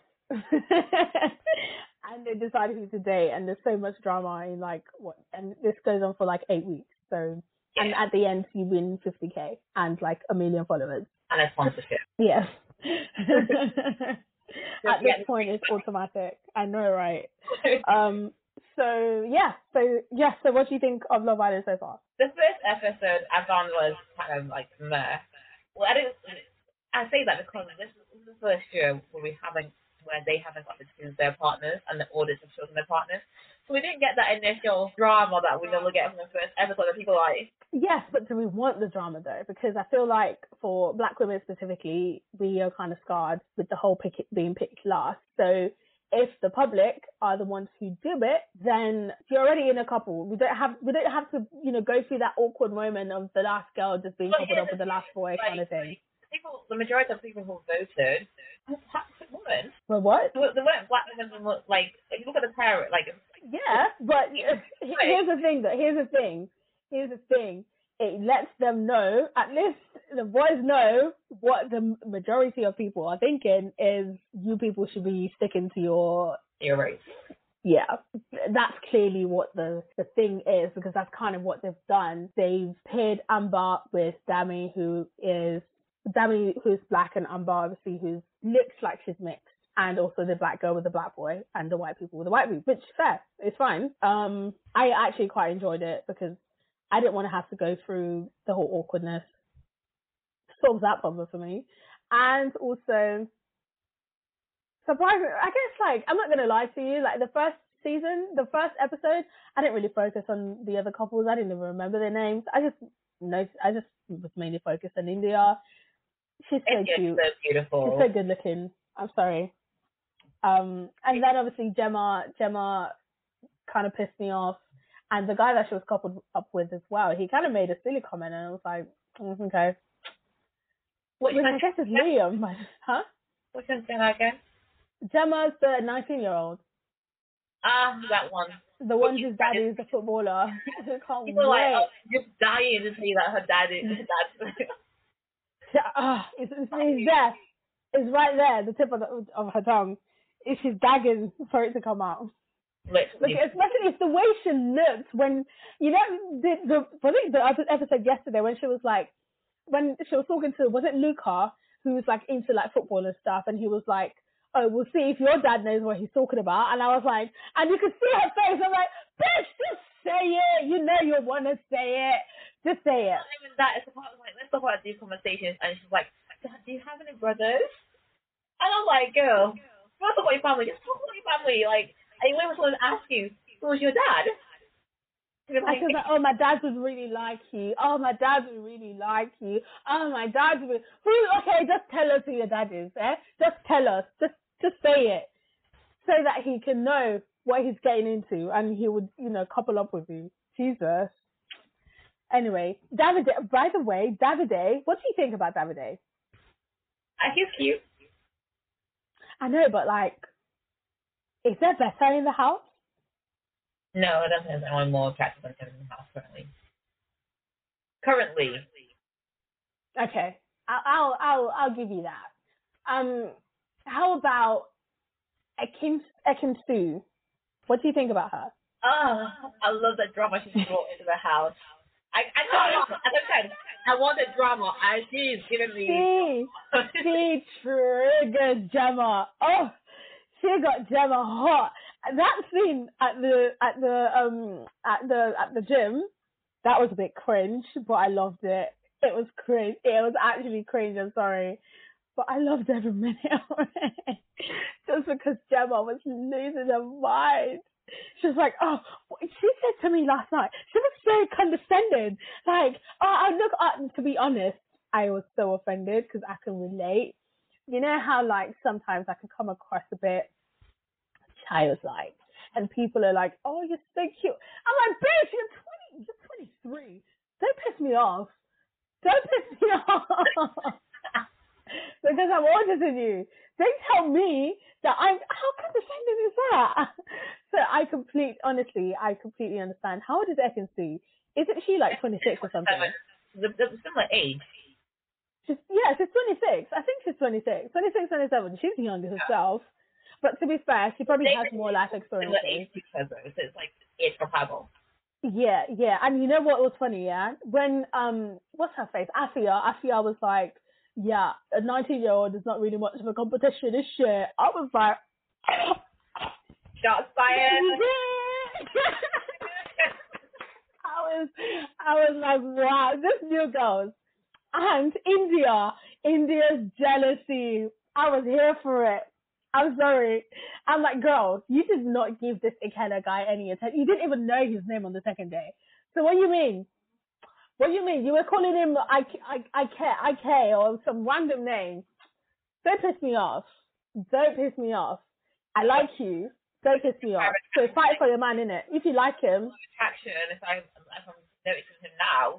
And they decide who to date, and there's so much drama in and this goes on for like 8 weeks. So. Yeah. And at the end, you win 50k and like 1 million followers. And a sponsorship. Yes. At this point, it's automatic. I know, right? So what do you think of Love Island so far? The first episode I found was kind of like meh. Well, I say that because this is the first show where they haven't got to choose their partners and the audience have chosen their partners. So we didn't get that initial drama that we normally get from the first episode that people like. Yes, but do we want the drama though? Because I feel like for Black women specifically, we are kind of scarred with the whole being picked last. So if the public are the ones who do it, then you're already in a couple. We don't have to, go through that awkward moment of the last girl just being coupled up with the last boy kind of thing. The majority of people who voted were Black women. Well, what? They weren't Black women. Like, if you look at the pair, like. Yeah, but here's the thing. It lets them know, at least the boys know what the majority of people are thinking is you people should be sticking to your race. Yeah, that's clearly what the thing is, because that's kind of what they've done. They've paired Amber with Dami, who's Black, and Amber, obviously, who looks like she's mixed. And also the Black girl with the Black boy and the white people with the white people, which is fair. It's fine. I actually quite enjoyed it because I didn't want to have to go through the whole awkwardness. Solves that problem for me. And also, surprisingly, I guess, I'm not going to lie to you, the first episode, I didn't really focus on the other couples. I didn't even remember their names. I just was mainly focused on India. She's so cute. So beautiful. She's so good looking. I'm sorry. And then obviously Gemma kind of pissed me off, and the guy that she was coupled up with as well, he kind of made a silly comment, and I was like, okay. Which I guess is Liam, huh? Which one's Gemma again? Gemma's the 19-year-old. That one. The one whose dad is a footballer. People are like, just dying to see that her dad is her dad. It's there. It's right there, the tip of her tongue. She's gagging for it to come out. Literally. Especially if the way she looked when, I think the episode yesterday when she was talking to, was it Luca, who was into football and stuff, and he was like, oh, we'll see if your dad knows what he's talking about. And I was like, and you could see her face. I'm like, bitch, just say it. You know you want to say it. Just say it. Not even that. It's about let's talk about these conversations. And she's like, Dad, do you have any brothers? And I'm like, girl, don't talk about your family. Just talk about your family. And when someone asks you, who was your dad? I was like, oh, my dad would really like you. Oh, my dad would really like you. Oh, my dad would. Okay, just tell us who your dad is. Just tell us. Just say it, so that he can know what he's getting into, and he would, couple up with you. Jesus. Anyway, Davide. By the way, Davide. What do you think about Davide? He's cute. I know, but like, is there better in the house? No, I don't think there's anyone more attractive than Kevin in the house currently. Okay, I'll give you that. How about Ekin Su? What do you think about her? Oh, I love the drama she's brought into the house. I can't lie. As I said, I want the drama, and she's giving me. She triggered Gemma. Oh, she got Gemma hot. That scene at the gym, that was a bit cringe, but I loved it. It was cringe. It was actually cringe. I'm sorry, but I loved every minute of it. Just because Gemma was losing her mind. She was like, oh, she said to me last night, she was so condescending. Like, to be honest, I was so offended because I can relate. You know how, like, sometimes I can come across a bit childlike and people are like, oh, you're so cute. I'm like, bitch, you're 23. Don't piss me off. Don't piss me off. Because I'm older than you. Don't tell me that how condescending is that? So I completely understand. How old is Ekin Su? Isn't she like 26 or something? The similar age. She's 26. I think she's 26. 26, 27. She's young herself. But to be fair, she probably has more life experience. So it's like age compatible. Yeah. And you know what was funny, yeah? When, what's her face? Afia was like, yeah, a 19-year-old is not really much of a competition, is shit. I was like, shots fired. I was like, wow, this new girls. And India's jealousy. I was here for it. I'm sorry. I'm like, girl, you did not give this Ikenna guy any attention. You didn't even know his name on the second day. So what do you mean? What do you mean? You were calling him I care or some random name. Don't piss me off. Don't piss me off. I like you. Don't piss me off. So fight for your man, innit? If you like him. Attraction, if I'm noticing him now.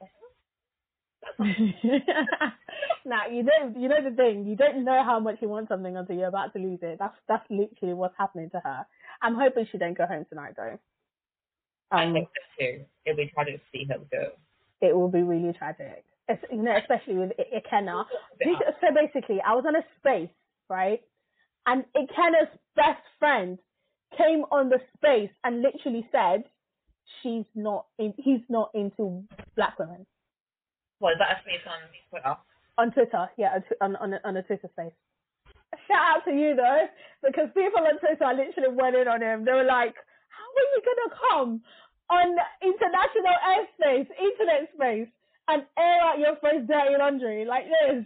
Nah, you know the thing. You don't know how much you want something until you're about to lose it. That's literally what's happening to her. I'm hoping she don't go home tonight though. I think so too. It'll be tragic to see her go. It will be really tragic. Especially with Ikenna. So basically, I was on a space, right? And Ikenna's best friend came on the space and literally said, he's not into black women. What, is that a space on Twitter? On Twitter, yeah, on a Twitter space. Shout out to you though, because people on Twitter literally went in on him. They were like, how are you gonna come on international airspace, internet space, and air out your first dirty laundry like this?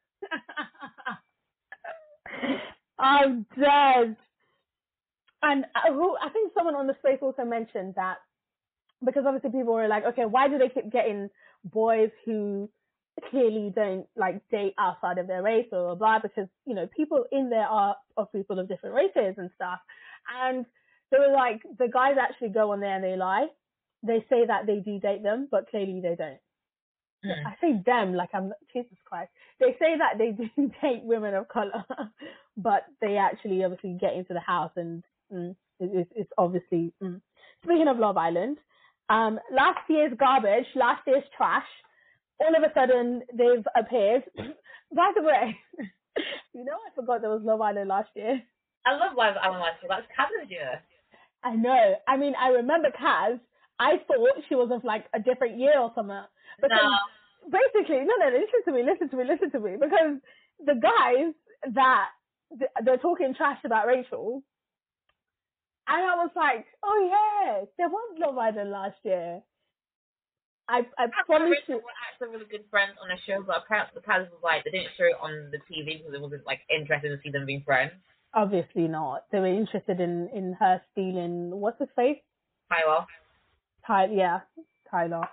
I'm dead. And I think someone on the space also mentioned that, because obviously people were like, okay, why do they keep getting boys who clearly don't like date outside of their race or blah, because, you know, people in there are people of different races and stuff. And they were like, the guys actually go on there and they lie. They say that they do date them, but clearly they don't. I say them like I'm Jesus Christ. They say that they do date women of color, but they actually obviously get into the house and it's obviously. Speaking of Love Island, last year's garbage, last year's trash, all of a sudden they've appeared. By the way, you know I forgot there was Love Island last year. I love Love Island last year. That's Kaz's year. I know. I mean, I remember Kaz. I thought she was of like a different year or something. Because basically, no, listen to me. Because the guys that they're talking trash about Rachel, and I was like, oh yeah, there was Love Island last year. I promise you. We're actually really good friends on the show, but apparently Kaz was like, they didn't show it on the TV because it wasn't like interested to see them being friends. Obviously not. They were interested in her stealing, what's his face? Tyler. Tyler.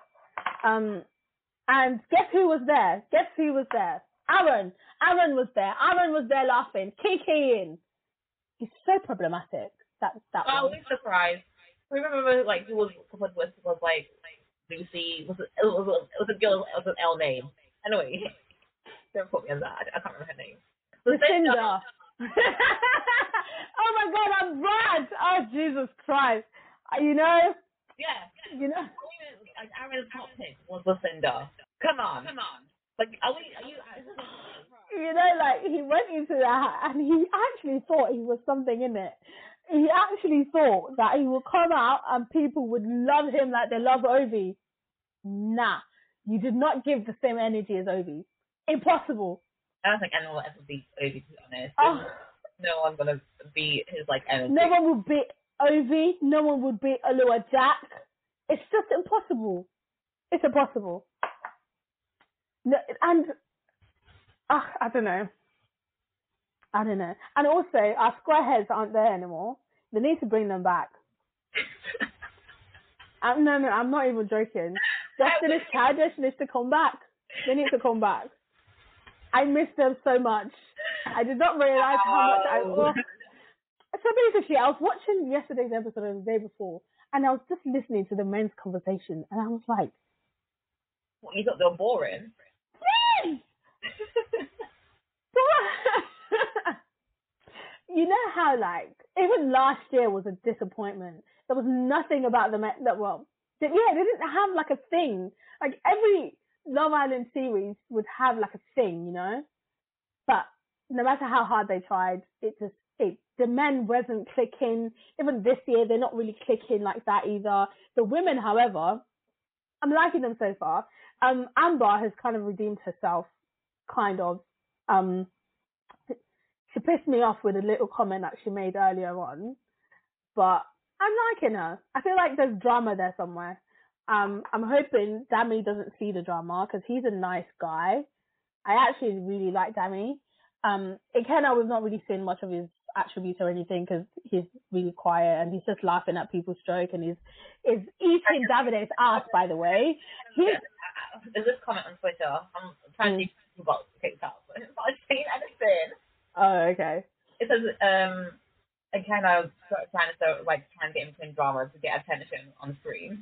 And guess who was there? Aaron. Aaron was there. Aaron was there laughing, kikiing. He's so problematic. That I was surprised. We remember like who was coupled with was like Lucy. It was a girl with an L name. Anyway, don't put me on that. I can't remember her name. Lucinda. Oh my God, I'm mad. Oh Jesus Christ. You know, Yeah. you know. Like, Aaron's top pick was Lucinda. Come on. Like, are you actually surprised? You know, like he went into that and he actually thought he was something in it. He actually thought that he would come out and people would love him like they love Ovi. Nah, you did not give the same energy as Ovi. Impossible. I don't think anyone will ever beat Obi, to be honest. Oh, No one's gonna beat his like energy. no one would beat Ovi. No one would beat Alua Jack. It's just impossible. It's impossible. No, and I don't know. I don't know. And also, our squareheads aren't there anymore. They need to bring them back. No, I'm not even joking. Destiny's Childish needs to come back. They need to come back. I miss them so much. I did not realize how much I. Oh. So basically, I was watching yesterday's episode and the day before, and I was just listening to the men's conversation, and I was like, What, you thought they were boring? yes! You know how, like, even last year was a disappointment. There was nothing about the men that, well, they didn't have, like, a thing. Like, every Love Island series would have, like, a thing, you know? But no matter how hard they tried, the men wasn't clicking. Even this year, they're not really clicking like that either. The women, however, I'm liking them so far. Amber has kind of redeemed herself, kind of. She pissed me off with a little comment that she made earlier on, but I'm liking her. I feel like there's drama there somewhere. I'm hoping Dami doesn't see the drama because he's a nice guy. I actually really like Dami. Ikenna, we've not really seen much of his attributes or anything because he's really quiet and he's just laughing at people's joke and he's eating Davide's ass, by the way. There's this comment on Twitter. I'm trying to see who got picked up, but it's not saying anything. Oh, okay. It says, Ikenna trying to get into drama to get attention on screen.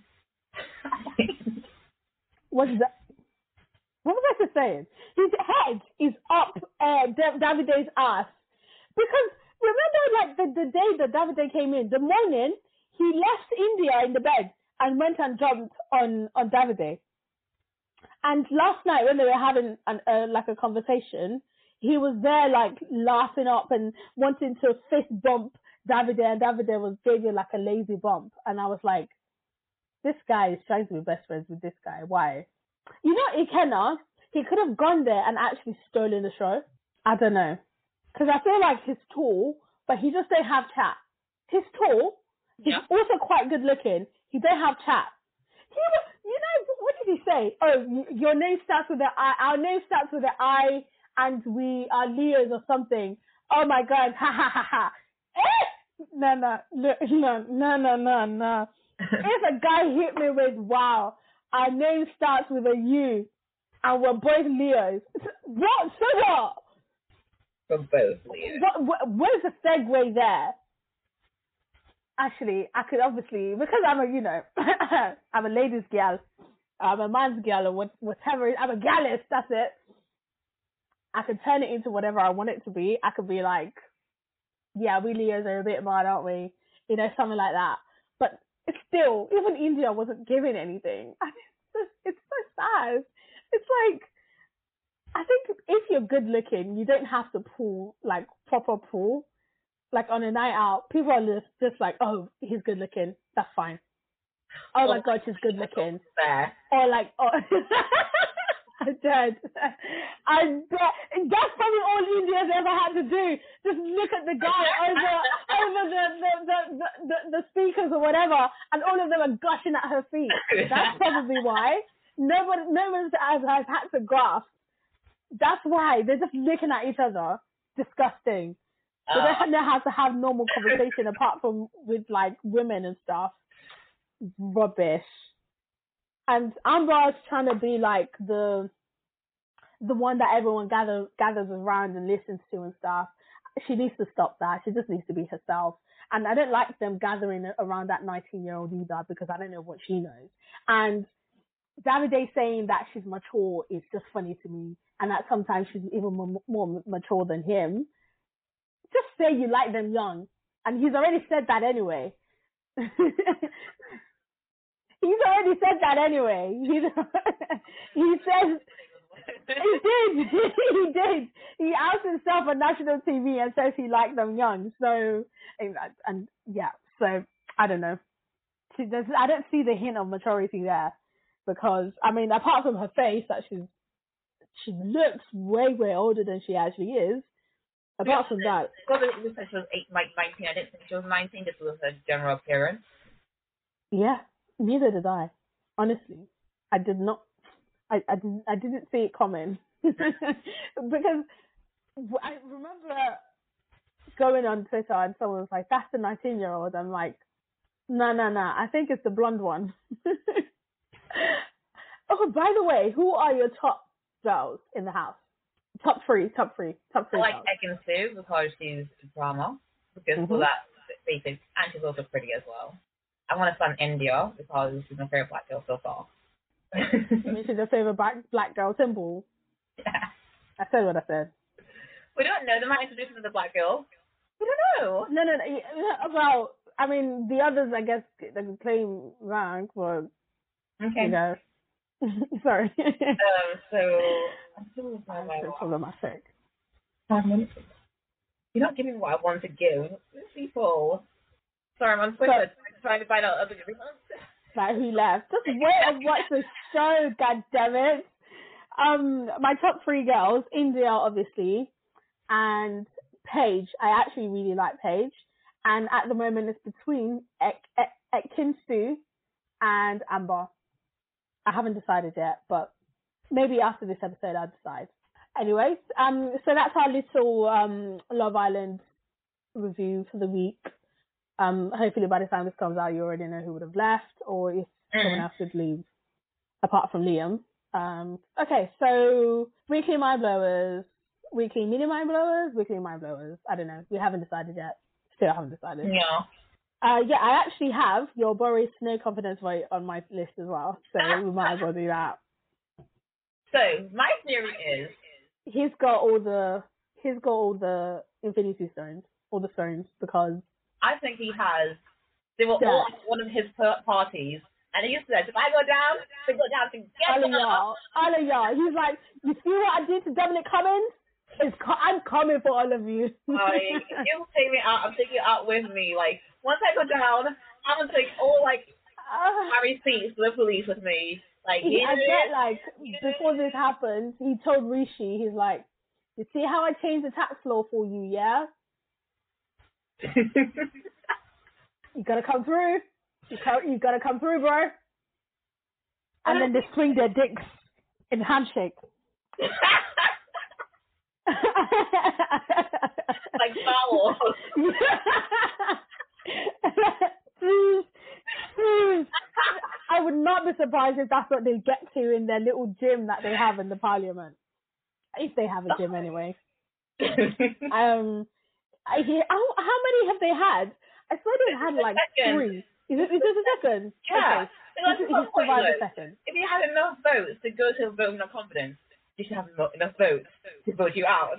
What's that? What was I just saying? His head is up Davide's ass. Because remember, like, the day that Davide came in, the morning, he left India in the bed and went and jumped on Davide. And last night, when they were having a conversation, he was there, like, laughing up and wanting to fist bump Davide, and Davide was giving, like, a lazy bump. And I was like, this guy is trying to be best friends with this guy. Why? You know, Ikenna, he could have gone there and actually stolen the show. I don't know. Because I feel like he's tall, but he just don't have chat. He's tall. He's also quite good looking. He don't have chat. What did he say? Oh, your name starts with an I. Our name starts with an I, and we are Leos or something. Oh my God. Ha ha ha ha. No. If a guy hit me with, wow, our name starts with a U, and we're both Leos. What? So what? We're both Leos. Where's the segue there? Actually, I could obviously, because I'm I'm a ladies' girl, I'm a man's girl, or whatever, I'm a gallus, that's it. I could turn it into whatever I want it to be. I could be like, yeah, we Leos are a bit mad, aren't we? You know, something like that. But it's still, even India wasn't giving anything. I mean, it's so sad. It's like, I think if you're good looking, you don't have to pull, like, proper pull. Like, on a night out, people are just like, oh, he's good looking. That's fine. Oh my God, she's good looking. Or like, oh, I'm dead. That's probably all India's ever had to do. Just look at the guy over the speakers or whatever, and all of them are gushing at her feet. That's probably why. No one has had to grasp. That's why they're just looking at each other. Disgusting. They don't know how to have normal conversation apart from with like women and stuff. Rubbish. And Amber's trying to be like the one that everyone gathers around and listens to and stuff. She needs to stop that. She just needs to be herself. And I don't like them gathering around that 19-year-old either because I don't know what she knows. And Davide saying that she's mature is just funny to me. And that sometimes she's even more mature than him. Just say you like them young. And he's already said that anyway. He's already said that anyway. He says, he did. He did. He outs himself on national TV and says he liked them young. So, and yeah, so I don't know. I don't see the hint of maturity there because, I mean, apart from her face, that she looks way older than she actually is. Apart from that, because it said she was 19. I didn't think she was 19. This was her general appearance. Yeah, neither did I. Honestly, I did not. I didn't see it coming because I remember going on Twitter and someone was like, "That's the 19-year-old." I'm like, No. I think it's the blonde one. Oh, by the way, who are your top girls in the house? Top three. I like girls. Ekin Su because she's drama. Because for that basic, and she's also pretty as well. I want to son India because she's my favorite black girl so far. You mean she's your favorite black girl, Simple? Yeah. I said what I said. We don't know. They might introduce us to the black girl. We don't know. No. Well, I mean, the others, I guess, they can claim rank, but, okay. You know. Sorry. So problematic. 5 minutes. You're not giving me what I want to give. People. Sorry, I'm on Twitter trying to find out other people. Like who left? Just wait and watch the show, god damn it. My top three girls, India obviously, and Paige. I actually really like Paige. And at the moment it's between Ekin Su and Amber. I haven't decided yet, but maybe after this episode I'll decide. Anyways, so that's our little Love Island review for the week. Hopefully by the time this comes out you already know who would have left or if someone else would leave, apart from Liam. Okay, so weekly mind blowers, weekly mini mind blowers, weekly mind blowers. I don't know. We haven't decided yet. Still haven't decided. Yeah. Yeah, I actually have your Boris no confidence vote on my list as well, so we might as well do that. So my theory is he's got all the Infinity Stones, all the stones, because I think he has. They were all at one of his parties, and he used to say, "If I go down, they go down together." All of y'all. He's like, you see what I did to Dominic Cummings? I'm coming for all of you. Like, if you take me out, I'm taking you out with me. Like, once I go down, I'm gonna take all my receipts to the police with me. Like, I bet, like, before this happened, he told Rishi, he's like, you see how I changed the tax law for you, yeah? You gotta come through. You gotta come through, bro. And then they swing their dicks in handshake. Like foul. I would not be surprised if that's what they get to in their little gym that they have in the parliament. If they have a gym anyway. How many have they had? I swear they've had like three. Is this a second? Yeah. Okay. He's survived a second. If you have enough votes to go to a vote of confidence, you should have enough votes to vote you out.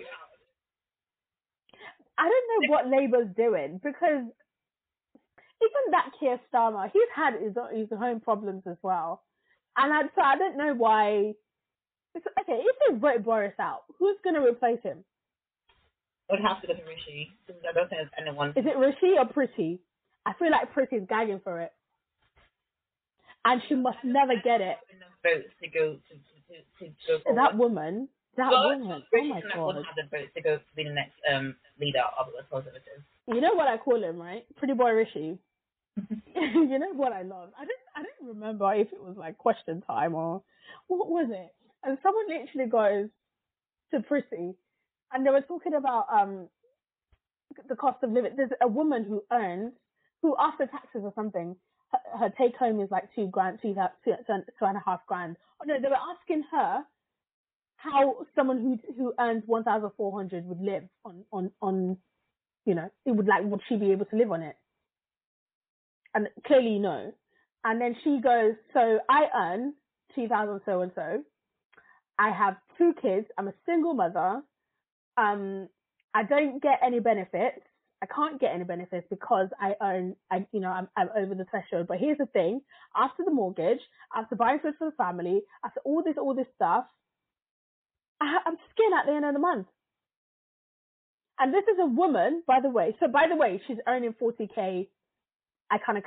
I don't know what Labour's doing because even that Keir Starmer, he's had his own problems as well. And so I don't know why. Okay, if they vote Boris out, who's going to replace him? It would have to go to Rishi. Because I don't think there's anyone. Is it Rishi or Pretty? I feel like Pretty's gagging for it. And she must never get it. Enough votes to go for that woman. Oh my god. Wouldn't have the votes to go to be the next leader of the Conservatives. You know what I call him, right? Pretty boy Rishi. You know what I love? I don't remember if it was like question time or what was it? And someone literally goes to Pretty and they were talking about the cost of living. There's a woman who after taxes or something, her take home is like $2,000, $2,500. Oh no, they were asking her how someone who earns 1,400 would live on you know, it would like, would she be able to live on it? And clearly no. And then she goes, so I earn 2,000 so and so. I have 2 kids. I'm a single mother. I don't get any benefits. I can't get any benefits because I'm over the threshold. But here's the thing: after the mortgage, after buying food for the family, after all this stuff, I'm skin at the end of the month. And this is a woman, by the way. So by the way, she's earning 40K. I kind of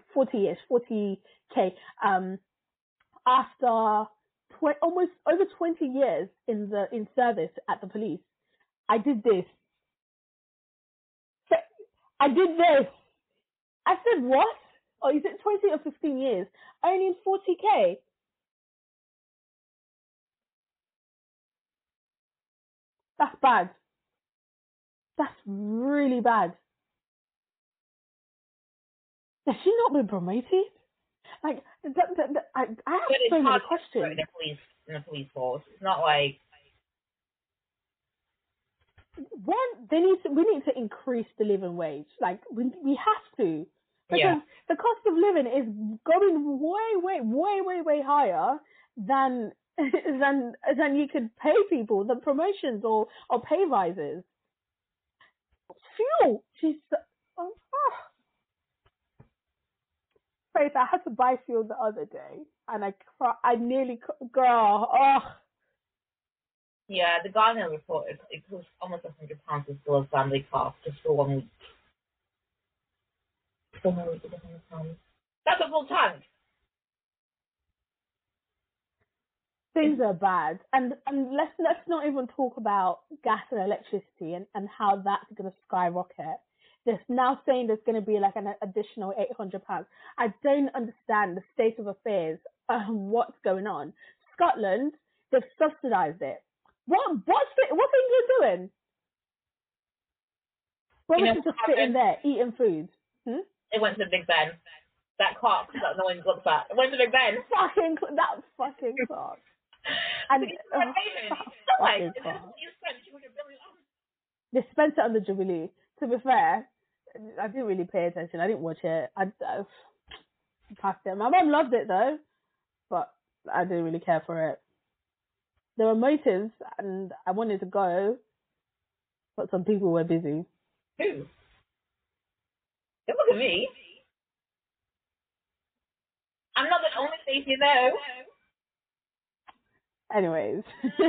40K. After almost over 20 years in service at the police, I did this. I did this. I said what? Oh, is it 20 or 15 years? Earning 40K. That's bad. That's really bad. Has she not been promoted? Like, I have so many questions. In the police force. It's not like We need to increase the living wage. Like we have to, because the cost of living is going way higher than than you could pay people the promotions or pay rises. Fuel, Faith, I had to buy fuel the other day, and I nearly, girl, Yeah, the Guardian report, it costs almost £100 to fill a family car just for 1 week. £100. That's a full tank. Things are bad, and let's not even talk about gas and electricity and how that's going to skyrocket. They're now saying there's going to be like an additional £800. I don't understand the state of affairs. What's going on? Scotland, they've subsidised it. What's England doing? Well, we should just sitting there eating food. It went to Big Ben. That clock that no one looks at. It went to Big Ben. That fucking clock. And they spent it on the Jubilee. To be fair, I didn't really pay attention. I didn't watch it. I passed it. My mum loved it though, but I didn't really care for it. There were motives, and I wanted to go, but some people were busy. Who? Don't look at me. I'm not the only Stacey though. Anyways,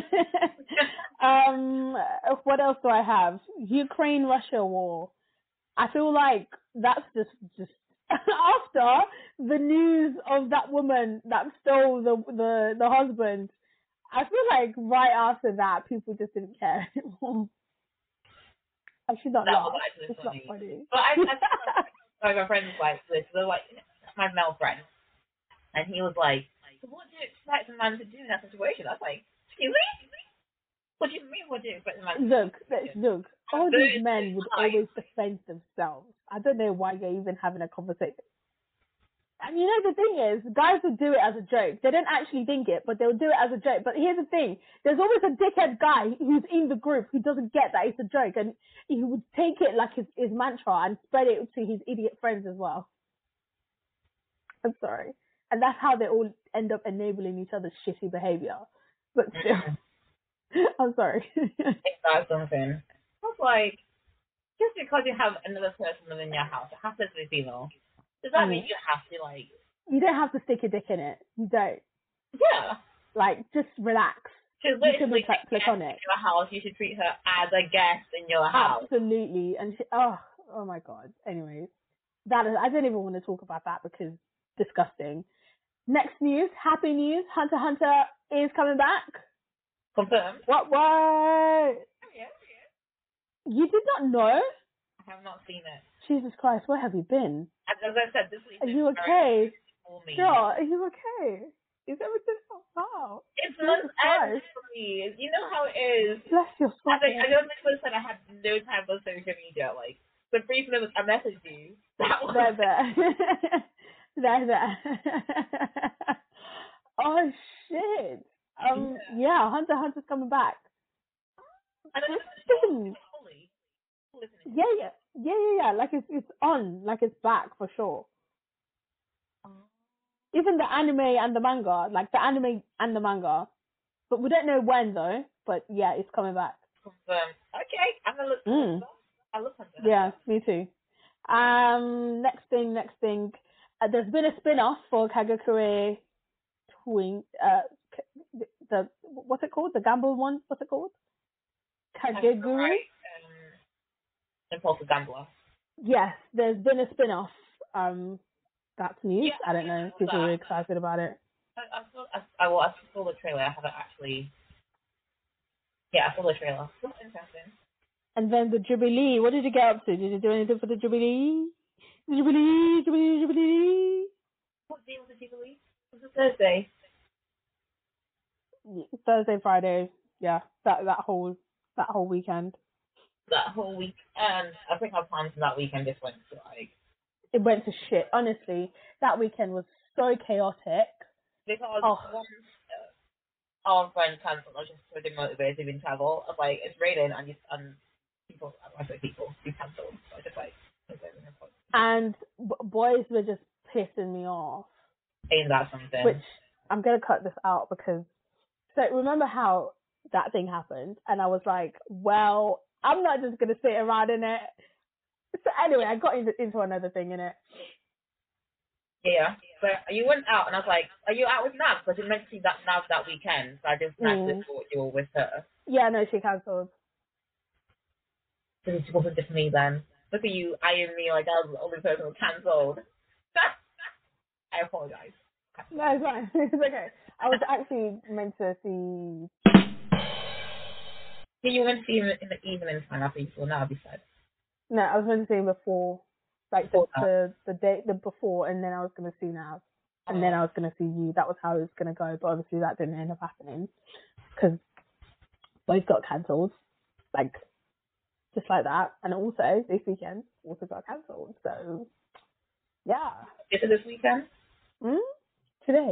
what else do I have? Ukraine-Russia war. I feel like that's just after the news of that woman that stole the husband. I feel like right after that, people just didn't care anymore. I should not laugh. It's not funny. But my friend's like this. They're like my male friend, and he was like, "What do you expect a man to do in that situation?" I was like, "Excuse me? What do you mean? What do you expect a man to do?" Look. All these men would always defend themselves. I don't know why you're even having a conversation. And you know, the thing is, guys will do it as a joke. They don't actually think it, but they'll do it as a joke. But here's the thing. There's always a dickhead guy who's in the group who doesn't get that it's a joke. And he would take it like his mantra and spread it to his idiot friends as well. I'm sorry. And that's how they all end up enabling each other's shitty behavior. But still, I'm sorry. That's something. I was like, just because you have another person in your house, it has to be female. Does that mean you have to, like... You don't have to stick your dick in it. You don't. Yeah. Like, just relax. She's literally click on it. In your house, you should treat her as a guest in your house. Absolutely. And oh my God. Anyways, I don't even want to talk about that because it's disgusting. Next news, happy news. Hunter x Hunter is coming back. Confirmed. What? Yeah. You did not know? I have not seen it. Jesus Christ, where have you been? As I said, this week. Are you okay? Girl, are you okay? Is everything wow? It's not as please. You know how it is. Bless your soul. I don't think I said I had no time for social media. Like the brief minutes I messaged you. That was there. Oh shit. Yeah, Hunter x Hunter's coming back. Yeah. Like it's on. Like it's back for sure. Even the anime and the manga, like the anime and the manga. But we don't know when though. But yeah, it's coming back. Confirmed. Okay, I'm gonna look for stuff. I love something. Yeah, me too. Next thing. There's been a spin-off for Kagakure Twin. The what's it called? The Gamble one. What's it called? Kageguru. Right. Impulsive Gambler. Yes, there's been a spin-off. That's news. Yeah, I don't know if people are excited about it. I saw the trailer. I haven't actually. Yeah, I saw the trailer. That's interesting. And then the Jubilee. What did you get up to? Did you do anything for the Jubilee? Jubilee. What day was the Jubilee? Was it Thursday? Thursday, Friday. Yeah, that whole weekend. That whole week, and I think our plans for that weekend just went to like. It went to shit. Honestly, that weekend was so chaotic. Because once our friend cancelled, I was just so demotivated in travel. I was like, it's raining, and people, I say people, you cancelled. So I just like. And boys were just pissing me off. Ain't that something? Which I'm gonna cut this out because. So remember how that thing happened, and I was like, well, I'm not just gonna sit around in it. So anyway, I got into another thing in it. Yeah. So you went out, and I was like, are you out with Nav? Because you meant to see that Nav that weekend, so I just naturally thought you were with her. Yeah, no, she cancelled. So it wasn't just me then. Look at you eyeing me like I was the only person who cancelled. I apologize. No, it's fine. It's okay. I was actually meant to see. Yeah, you went to see him in the evening time after you saw Nav, you said. No, I was meant to see him before, like the day before, and then I was gonna see Nav, and then I was gonna see you. That was how it was gonna go, but obviously that didn't end up happening because both got cancelled, like just like that, and also this weekend also got cancelled. So yeah. Is it this weekend? Today.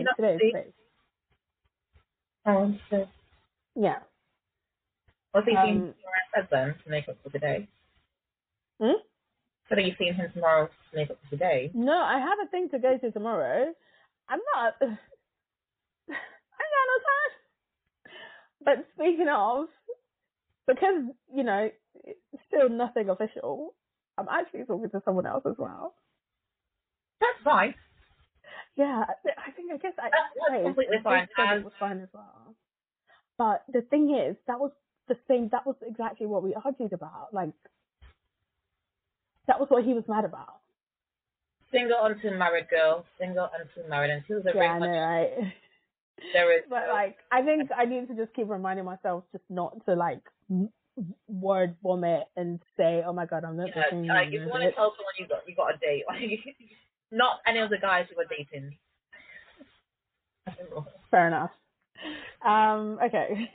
Oh, so. Yeah. Was he seeing tomorrow then to make up for today? So are you seeing him tomorrow to make up for today? No, I have a thing to go to tomorrow. I'm not. I got no time. But speaking of, because it's still nothing official, I'm actually talking to someone else as well. That's fine. Yeah, I guess that's completely fine. It was fine as well. But the thing is, that was exactly what we argued about. Like, that was what he was mad about. Single until married girl. Single until married. And who's a yeah, I know, right? There is. But like, I think I need to just keep reminding myself just not to like word vomit and say, "Oh my god, I'm not." Like, if you want to tell someone you got a date, like, not any of the guys you were dating. Fair enough. Okay.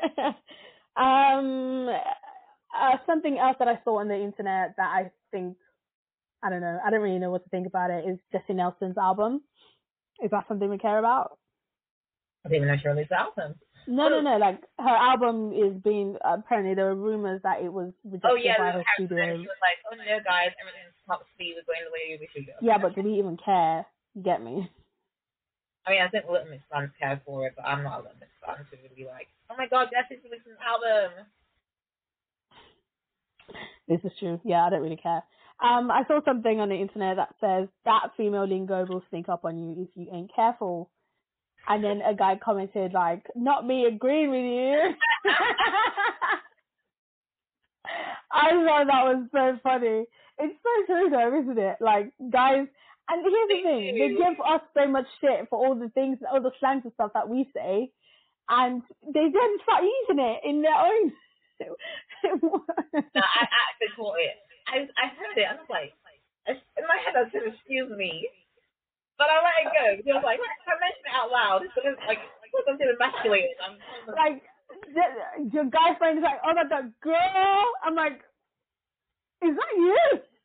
Something else that I saw on the internet that I think, I don't know, I don't really know what to think about it, is Jessie Nelson's album. Is that something we care about? I didn't even know she released the album. No. Like, her album is being, apparently there were rumors that it was rejected by her studio. She was like, oh no guys, everything's top speed, we're going the way we should go. Yeah, but do we even care? You get me? I mean, I think Little Mix fans care for it, but I'm not a Little Mix fan to really be like, oh my god, Jessie's releasing an album. This is true. Yeah, I don't really care. I saw something on the internet that says that female lingo will sneak up on you if you ain't careful. And then a guy commented like, not me agreeing with you. I thought that was so funny. It's so true though, isn't it? Like, guys, and here's the thing, they give us so much shit for all the things, all the slangs and stuff that we say, and they then start using it in their own. No, I actually caught it. I heard it, I was like, in my head I said, excuse me. But I let it go, because I was like, if I mention it out loud, it's going to, like something emasculated. Like, your guy friend is like, oh my god, girl! I'm like, is that you?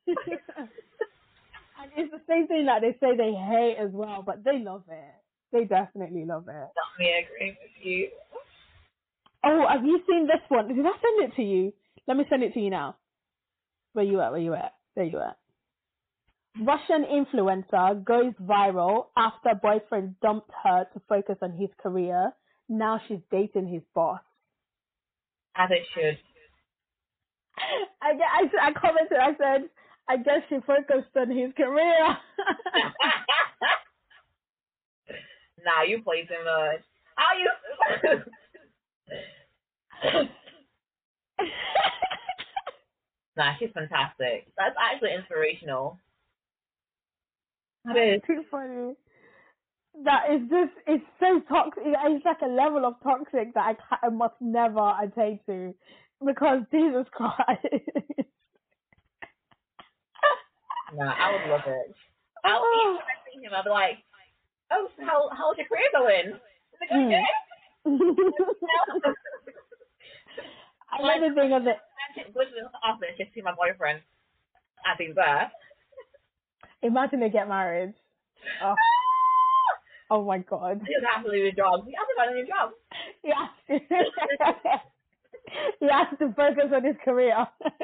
And it's the same thing that they say they hate as well, but they love it. They definitely love it. Not me agreeing with you. Oh, have you seen this one? Did I send it to you? Let me send it to you now. Where you at? There you at. Russian influencer goes viral after boyfriend dumped her to focus on his career. Now she's dating his boss. As it should. I commented. I said, I guess she focused on his career. Nah, you play too much. How you? Nah, she's fantastic. That's actually inspirational. That is. Too funny. That is just, it's so toxic. It's like a level of toxic that I must never attain to, because Jesus Christ. Nah, I would love it. I'll be expecting him. I'll be like, oh, so how's your career going? Is it going good? Another thing of it. Go to the office just see my boyfriend. I think that. Imagine they get married. Oh, oh my God. He doesn't have to leave his job. He has to find a new job. He has to focus on his career.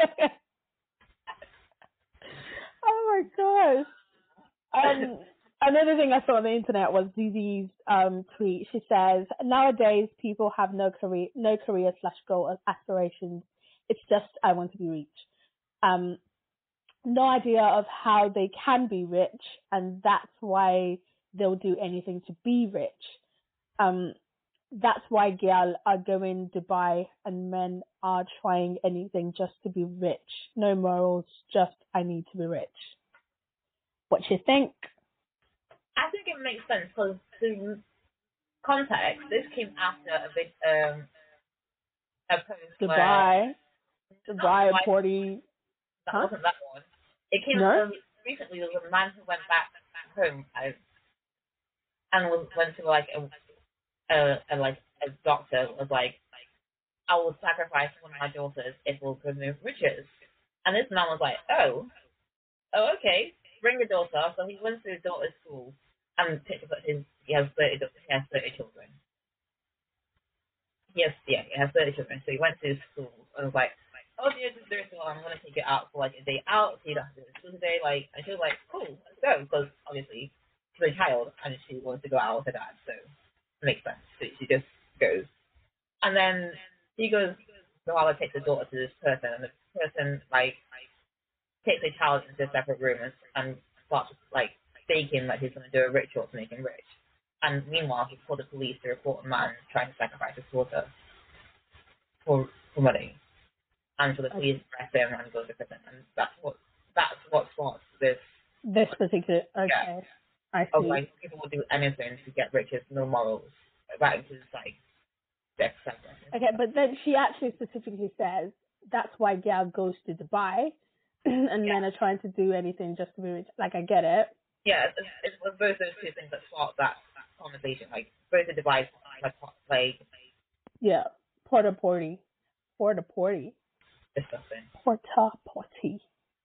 Oh my gosh. Another thing I saw on the internet was Zuzi's tweet. She says, nowadays people have no career/goal aspirations. It's just, I want to be rich. No idea of how they can be rich, and that's why they'll do anything to be rich. That's why girls are going Dubai and men are trying anything just to be rich. No morals, just I need to be rich. What you think? I think it makes sense because the context, this came after a big a post Dubai where party. that wasn't that one. It came recently. There was a man who went back home and went to like a doctor was like, I will sacrifice one of my daughters if it will give me riches. And this man was like, oh, okay, bring your daughter. So he went to his daughter's school and picked up he has 30 children. He has 30 children. So he went to his school and was like, oh, dear, this is so I'm going to take it out for like a day out. So you don't have to go to school today. Like, and she was like, cool, let's go. Because obviously she's a child and she wants to go out with her dad. So it makes sense. So she just goes. And then he goes, the father takes the daughter to this person, and the person like takes a child into a separate room and starts like faking that he's going to do a ritual to make him rich. And meanwhile, he called the police to report a man trying to sacrifice his daughter for money. And so the police arrest him and go to prison. And that's what starts this particular. Okay, I see. Like people will do anything to get riches, no morals. That includes like sex. Okay, but then she actually specifically says that's why Gal goes to Dubai, and men are trying to do anything just to be rich. Like, I get it. Yeah, it was both those two things that sparked that conversation. Like both the Dubai, like yeah, porta potty. Disgusting. Porta potty.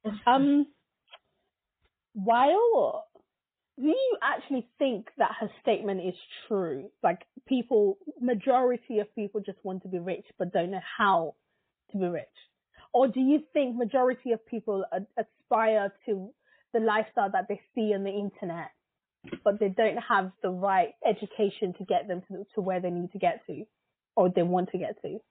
While do you actually think that her statement is true? Like, majority of people just want to be rich but don't know how to be rich? Or do you think majority of people aspire to the lifestyle that they see on the internet, but they don't have the right education to get them to where they need to get to, or they want to get to?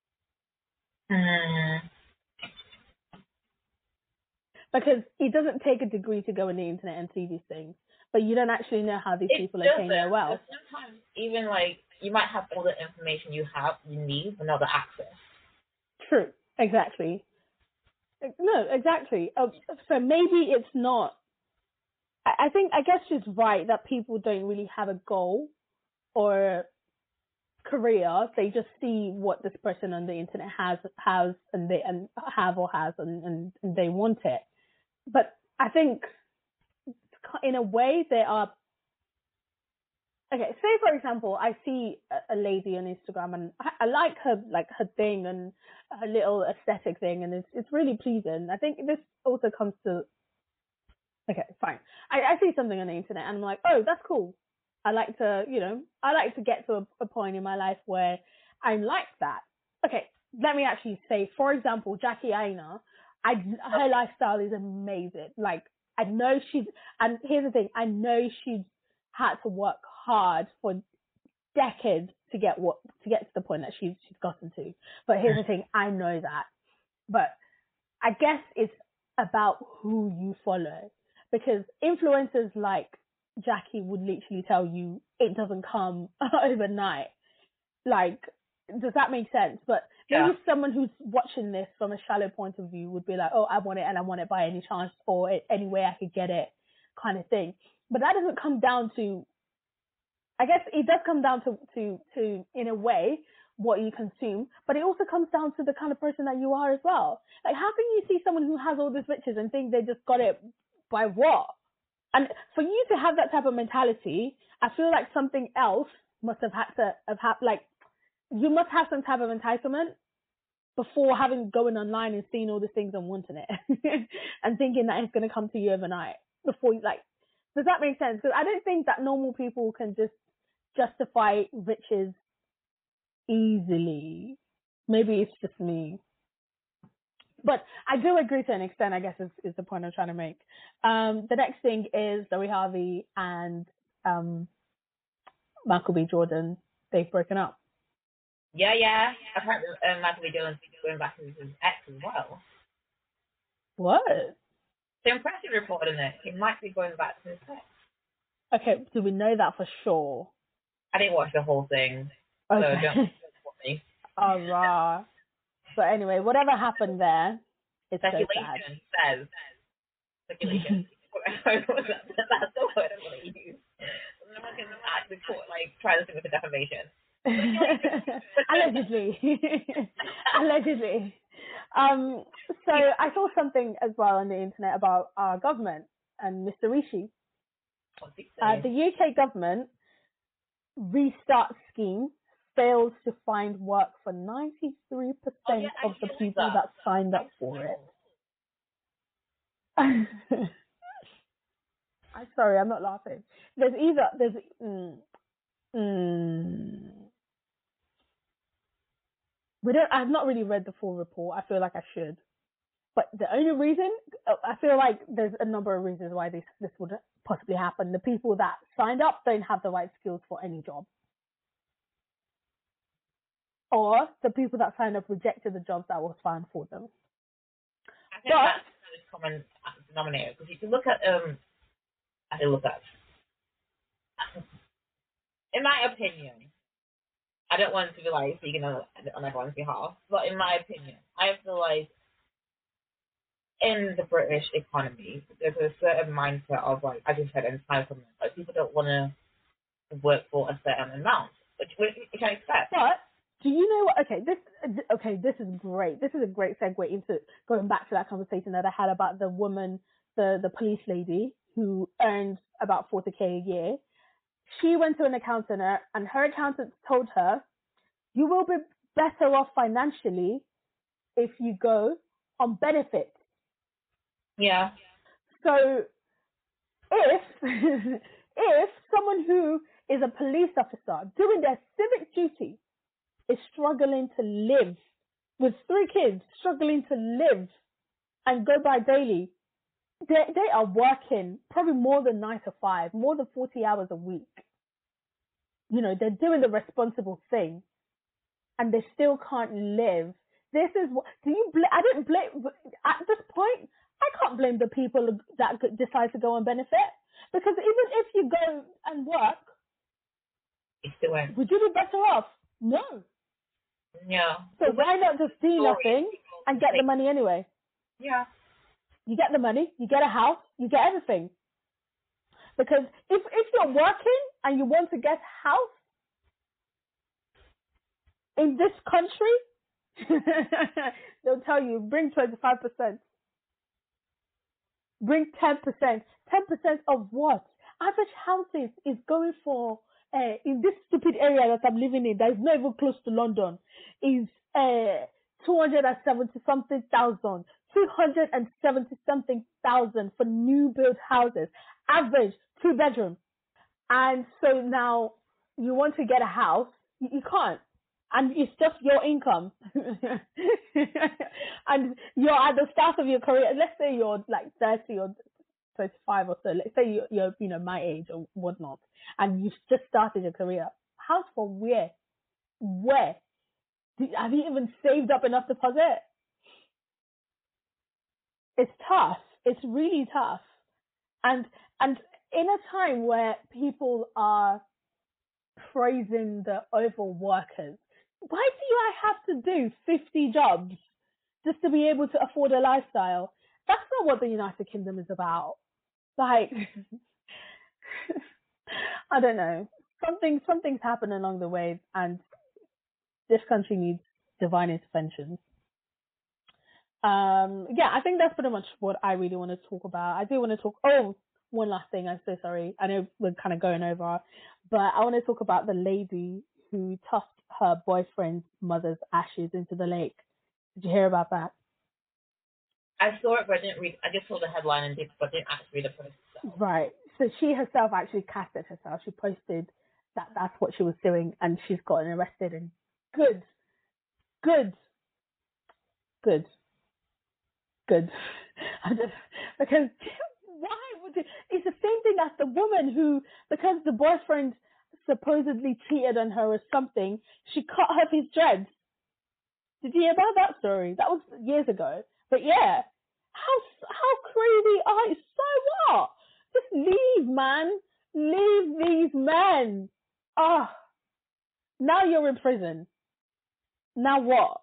Because it doesn't take a degree to go on the internet and see these things, but you don't actually know how these people attain their wealth. Sometimes even like you might have all the information you need, but not the access. True. Exactly. No, exactly. So maybe it's not. I guess she's right that people don't really have a goal or career. They just see what this person on the internet has and they want it. But I think in a way they are. Okay, say for example, I see a lady on Instagram and I like her thing and her little aesthetic thing, and it's really pleasing. I think this also comes to. Okay, fine. I see something on the internet and I'm like, oh, that's cool. I like to get to a point in my life where I'm like that. Okay, let me actually say, for example, Jackie Aina, her lifestyle is amazing. Like, I know and here's the thing, I know she's had to work hard for decades to get to the point that she's gotten to. But here's the thing, I know that. But I guess it's about who you follow, because influencers like Jackie would literally tell you it doesn't come overnight. Like, does that make sense? But Yeah. maybe someone who's watching this from a shallow point of view would be like, oh, I want it and I want it by any chance or any way I could get it, kind of thing. But that doesn't come down to, I guess it does come down to in a way, what you consume, but it also comes down to the kind of person that you are as well. Like, how can you see someone who has all these riches and think they just got it by what? And for you to have that type of mentality, I feel like something else must have had to have like, you must have some type of entitlement before having going online and seeing all these things and wanting it and thinking that it's going to come to you overnight. Before you, like, does that make sense? Because I don't think that normal people can just justify riches easily. Maybe it's just me. But I do agree to an extent, I guess, is the point I'm trying to make. The next thing is Zoe Harvey and Michael B. Jordan. They've broken up. Yeah. Apparently, Michael B. Jordan's going back to his ex as well. What? So Impressive reported it. He might be going back to his ex. Okay, do we know that for sure? I didn't watch the whole thing, so Okay. don't support me. Alright. But anyway, whatever happened there, it's so sad. Speculation says. Speculation. That's the word I'm going to use. No one can actually try this thing with a defamation. Allegedly. Allegedly. So I saw something as well on the internet about our government and Mr. Rishi. The UK government restart scheme fails to find work for 93% of the people that signed up for it. I'm sorry, I'm not laughing. I've not really read the full report. I feel like I should. But the only reason, I feel like there's a number of reasons why this would possibly happen. The people that signed up don't have the right skills for any job. Or the people that signed up rejected the jobs that was found for them. I think that's the common denominator. Because if you look at, in my opinion, I don't want to be like speaking on everyone's behalf, but in my opinion, I feel like in the British economy, there's a certain mindset of, like, as you said, entitlement. Like, people don't want to work for a certain amount, which I expect. But do you know what? This is great. This is a great segue into going back to that conversation that I had about the woman, the police lady who earned about 40K a year. She went to an accountant and her accountant told her, you will be better off financially if you go on benefits. Yeah. So if someone who is a police officer doing their civic duty is struggling to live with 3 kids, struggling to live and go by daily, they are working probably more than 9 to 5, more than 40 hours a week. You know, they're doing the responsible thing and they still can't live. This is what, I didn't blame, at this point, I can't blame the people that decide to go on benefit, because even if you go and work, would you be better off? No. Yeah. So why not just do nothing and get the money anyway? Yeah. You get the money, you get a house, you get everything. Because if you're working and you want to get a house in this country, they'll tell you, bring 25%. Bring 10%. 10% of what? Average houses is going for, in this stupid area that I'm living in, that is not even close to London, is 270 something thousand. 270 something thousand for new built houses. Average 2 bedroom. And so now you want to get a house, you can't. And it's just your income. And you're at the start of your career. Let's say you're like 30 or 35 or so. Let's say you're my age or whatnot. And you've just started your career. House for where? Where? Have you even saved up enough deposit? It's tough. It's really tough. And and in a time where people are praising the overworkers, why do I have to do 50 jobs just to be able to afford a lifestyle? That's not what the United Kingdom is about. Like, I don't know. Something's happened along the way, and this country needs divine intervention. Yeah, I think that's pretty much what I really want to talk about. I do want to talk. Oh, one last thing. I'm so sorry. I know we're kind of going over, but I want to talk about the lady who tossed her boyfriend's mother's ashes into the lake. Did you hear about that? I saw it, but I didn't read. I just saw the headline and but didn't actually read the post itself. Right. So she herself actually casted herself. She posted that that's what she was doing, and she's gotten arrested. And good, good, good, good. Because why would it? It's the same thing as the woman who, because the boyfriend supposedly cheated on her or something, she cut off his dreads. Did you hear about that story? That was years ago. But yeah, how crazy are you? So what? Just leave, man. Leave these men. Oh, now you're in prison. Now what?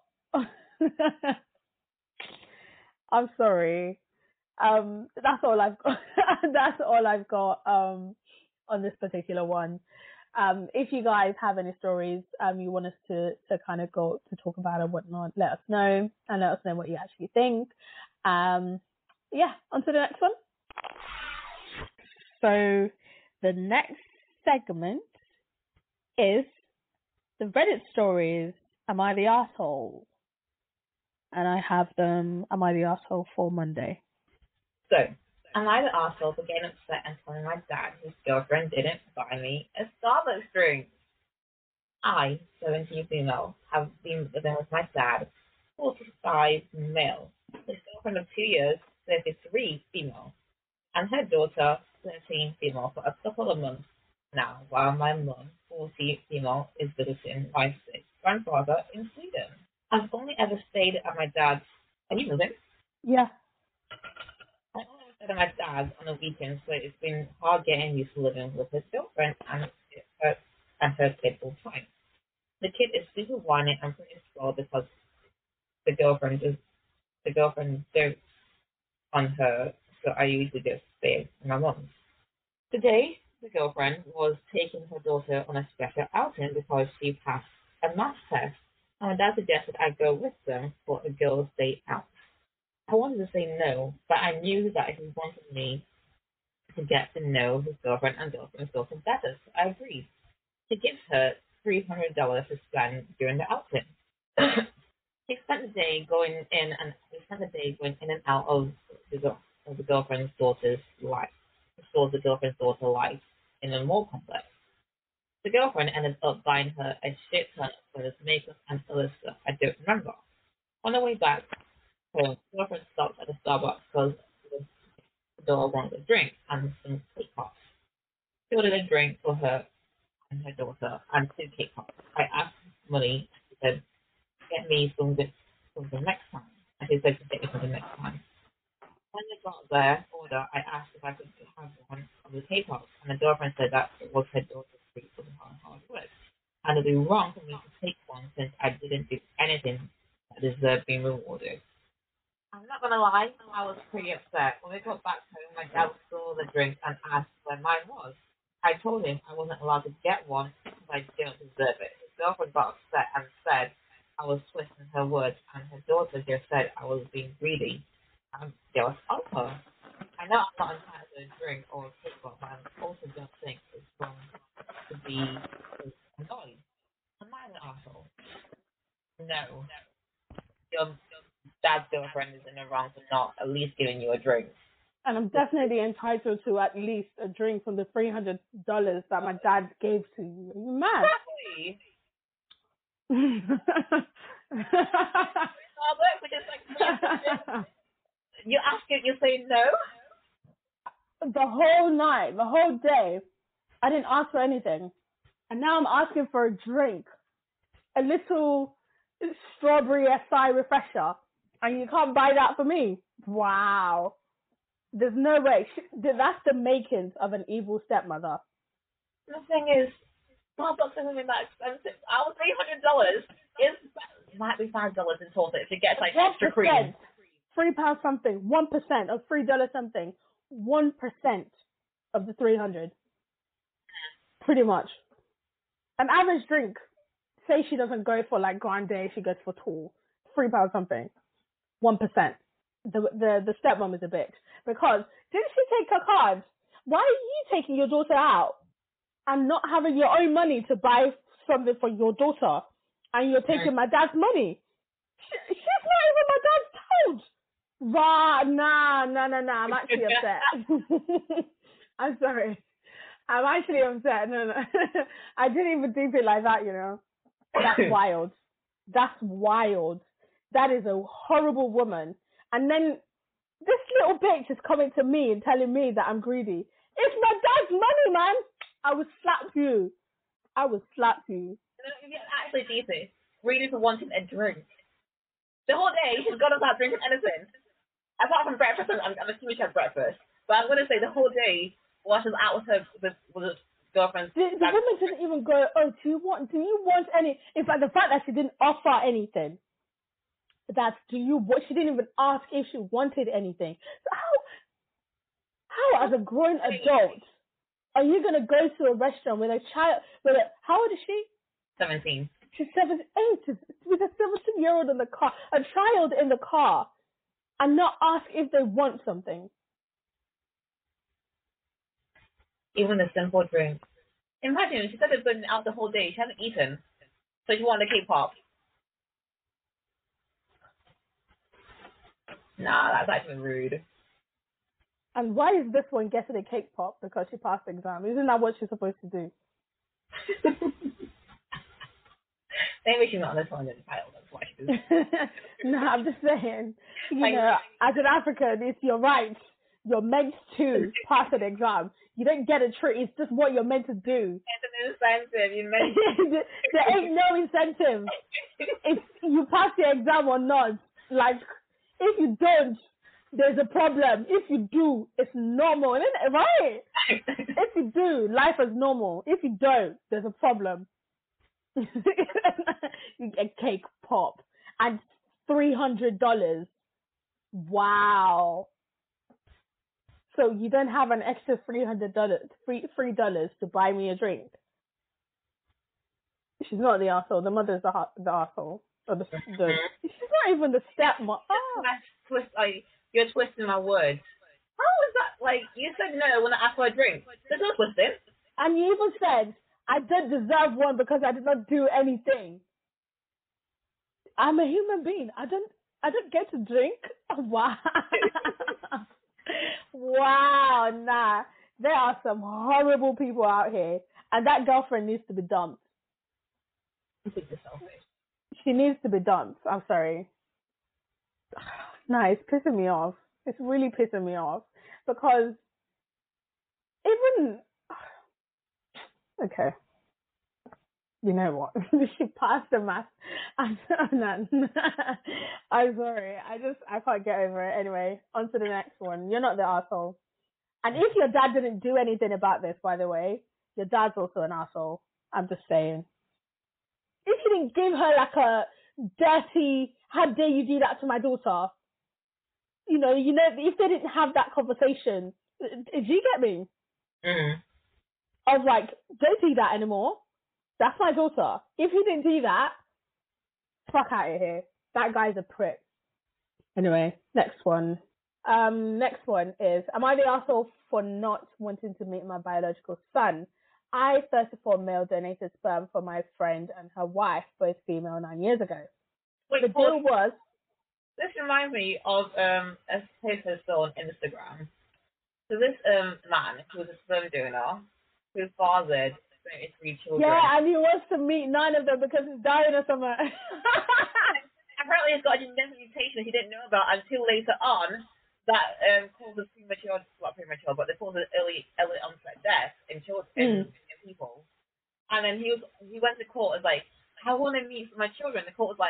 I'm sorry. That's all I've got. That's all I've got on this particular one. If you guys have any stories you want us to kind of go to talk about or whatnot, let us know and let us know what you actually think. Yeah, on to the next one. So the next segment is the Reddit stories. Am I the asshole? And I have them. Am I the asshole for Monday? So, am I the arsehole for getting upset and telling my dad his girlfriend didn't buy me a Starbucks drink? I, 17 female, have been living with my dad, 45 male, his girlfriend of 2 years, 33 female, and her daughter, 13 female, for a couple of months now, while my mum, 40 female, is visiting my sick grandfather in Sweden. I've only ever stayed at my dad's. Are you moving? Yeah. I only ever stayed at my dad's on the weekends, so it's been hard getting used to living with his girlfriend and her kid full time. The kid is super whiny and pretty spoiled because the girlfriend dotes on her, so I usually just stay at my mom's. Today, the girlfriend was taking her daughter on a special outing because she passed a math test, and my dad suggested I go with them for a girls' day out. I wanted to say no, but I knew that he wanted me to get to know his girlfriend and girlfriend's daughter better, so I agreed. He gives her $300 to spend during the outing. He spent the day going in and out of the girlfriend's daughter's life. The girlfriend's daughter life in a mall complex. The girlfriend ended up buying her a shit ton of clothes, makeup, and other stuff I don't remember. On the way back home, the girlfriend stopped at the Starbucks because the dog wanted a drink and some cake pops. She ordered a drink for her and her daughter and 2 cake pops. I asked money. She said, "Get me something next time." And she said, "Get me something next time." When they got their order, I asked if I could have one of the K-pops, and the girlfriend said that it was her daughter's treat for her hard work, and it would be wrong for me to take one since I didn't do anything that deserved being rewarded. I'm not gonna lie, I was pretty upset. When we got back home, my dad saw the drink and asked where mine was. I told him I wasn't allowed to get one because I didn't deserve it. His girlfriend got upset and said I was twisting her words, and her daughter just said I was being greedy. I'm jealous of her. I know I'm not entitled to a drink or a kickball, but I also don't think it's wrong to be annoyed. Am I an asshole? No. Your dad's girlfriend is in the wrong for not at least giving you a drink. And I'm definitely entitled to at least a drink from the $300 that my dad gave to you. Are you mad? Exactly. You ask it, you say no. The whole night, the whole day, I didn't ask for anything. And now I'm asking for a drink. A little strawberry SI refresher. And you can't buy that for me. Wow. There's no way. That's the makings of an evil stepmother. The thing is, Starbucks isn't even that expensive. Our $300 might be $5 in total if you get like extra cream. £3 something, 1% of $3 something, 1% of the 300. Pretty much. An average drink, say she doesn't go for like grande, she goes for tall, £3 something, 1%. The stepmom is a bitch because didn't she take her cards? Why are you taking your daughter out and not having your own money to buy something for your daughter, and you're taking my dad's money? She's not even my dad's child. Nah. I'm actually upset. I'm sorry. I'm actually upset. No. I didn't even think it like that, you know. That's wild. That's wild. That is a horrible woman. And then this little bitch is coming to me and telling me that I'm greedy. It's my dad's money, man. I would slap you. Actually, Jesus, greedy for wanting a drink. The whole day she's gone about drinking anything. Apart from breakfast, I'm assuming she had breakfast. But I'm gonna say the whole day while she's out with her girlfriends. The woman didn't even go, oh, do you want any? In fact, the fact that she didn't offer anything. She didn't even ask if she wanted anything. So how as a grown adult are you gonna go to a restaurant with a child? How old is she? 17. She's 78 with a 17-year-old in the car, a child in the car, and not ask if they want something. Even a simple drink. Imagine she said it's been out the whole day. She hasn't eaten, so she wanted a K-pop. Nah, that's actually rude. And why is this one getting a cake pop? Because she passed the exam. Isn't that what she's supposed to do? Maybe she's not this one as a child. That's why she does. No, I'm just saying. You know, as an African, it's your right. You're meant to pass an exam. You don't get a treat. It's just what you're meant to do. It's an incentive. There ain't no incentive. If you pass the exam or not, like, if you don't, there's a problem. If you do, it's normal, isn't it? Right? If you do, life is normal. If you don't, there's a problem. You get cake pop and $300. Wow. So you don't have an extra $3 to buy me a drink. She's not the asshole. The mother's the asshole. Or she's not even the stepmom. You're twisting my words. How is that? Like, you said no when I asked for a drink. There's no twisting. And you even said, I don't deserve one because I did not do anything. I'm a human being. I don't get to drink. Wow. Wow, nah. There are some horrible people out here. And that girlfriend needs to be dumped. She needs to be dumped. I'm sorry. Nah, it's pissing me off. It's really pissing me off. Because even... Okay. You know what? She passed the math. I'm sorry. I can't get over it. Anyway, on to the next one. You're not the asshole. And if your dad didn't do anything about this, by the way, your dad's also an asshole. I'm just saying. If you didn't give her like a dirty, how dare you do that to my daughter? You know, if they didn't have that conversation, do you get me? Mm. I was like, don't do that anymore. That's my daughter. If he didn't do that, fuck out of here. That guy's a prick. Anyway, next one. Next one is, am I the asshole for not wanting to meet my biological son? I, 34 male, donated sperm for my friend and her wife, both female, 9 years ago. Wait, the deal was... This reminds me of a post I saw on Instagram. So this man, who was a sperm donor, who fathered 33 children. Yeah, and he wants to meet 9 of them because he's dying or something. Apparently he's got a genetic mutation he didn't know about until later on that causes premature, not premature, but they cause early onset death in children, in people. And then he went to court as like, I want to meet my children. The court was like,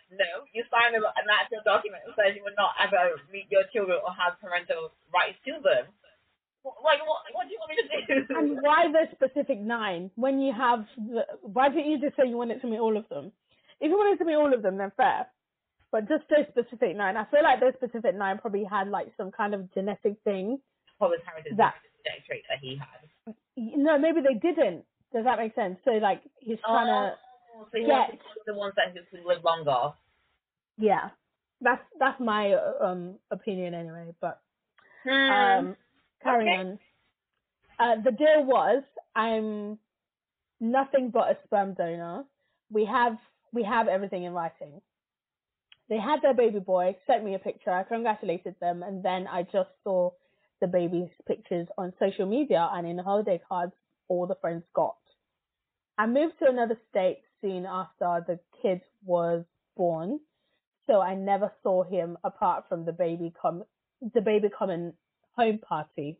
No, you signed an actual document that says you will not ever meet your children or have parental rights to them. What do you want me to do? And why those specific 9 when you have why didn't you just say you wanted to meet all of them? If you wanted to meet all of them, then fair. But just those specific 9, I feel like those specific 9 probably had like some kind of genetic thing. Probably heritage that genetic trait that he had. No, maybe they didn't. Does that make sense? So like he's trying to so he get the ones that who live longer. yeah. That's my opinion anyway. But carrying on. The deal was I'm nothing but a sperm donor. We have everything in writing. They had their baby boy, sent me a picture, I congratulated them, and then I just saw the baby's pictures on social media and in the holiday cards all the friends got. I moved to another state soon after the kid was born, so I never saw him apart from the baby coming home party.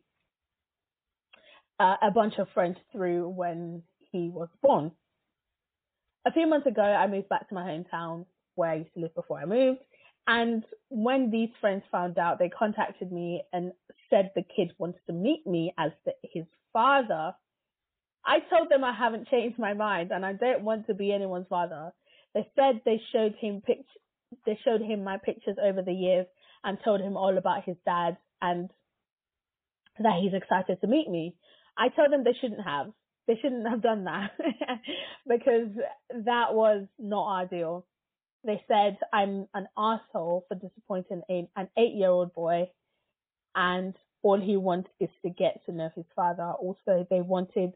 A bunch of friends threw when he was born. A few months ago, I moved back to my hometown where I used to live before I moved. And when these friends found out, they contacted me and said the kid wants to meet me as his father. I told them I haven't changed my mind and I don't want to be anyone's father. They said they showed him my pictures over the years and told him all about his dad and that he's excited to meet me. I told them they shouldn't have. They shouldn't have done that because that was not ideal. They said I'm an asshole for disappointing an 8-year-old boy, and all he wants is to get to know his father. Also, they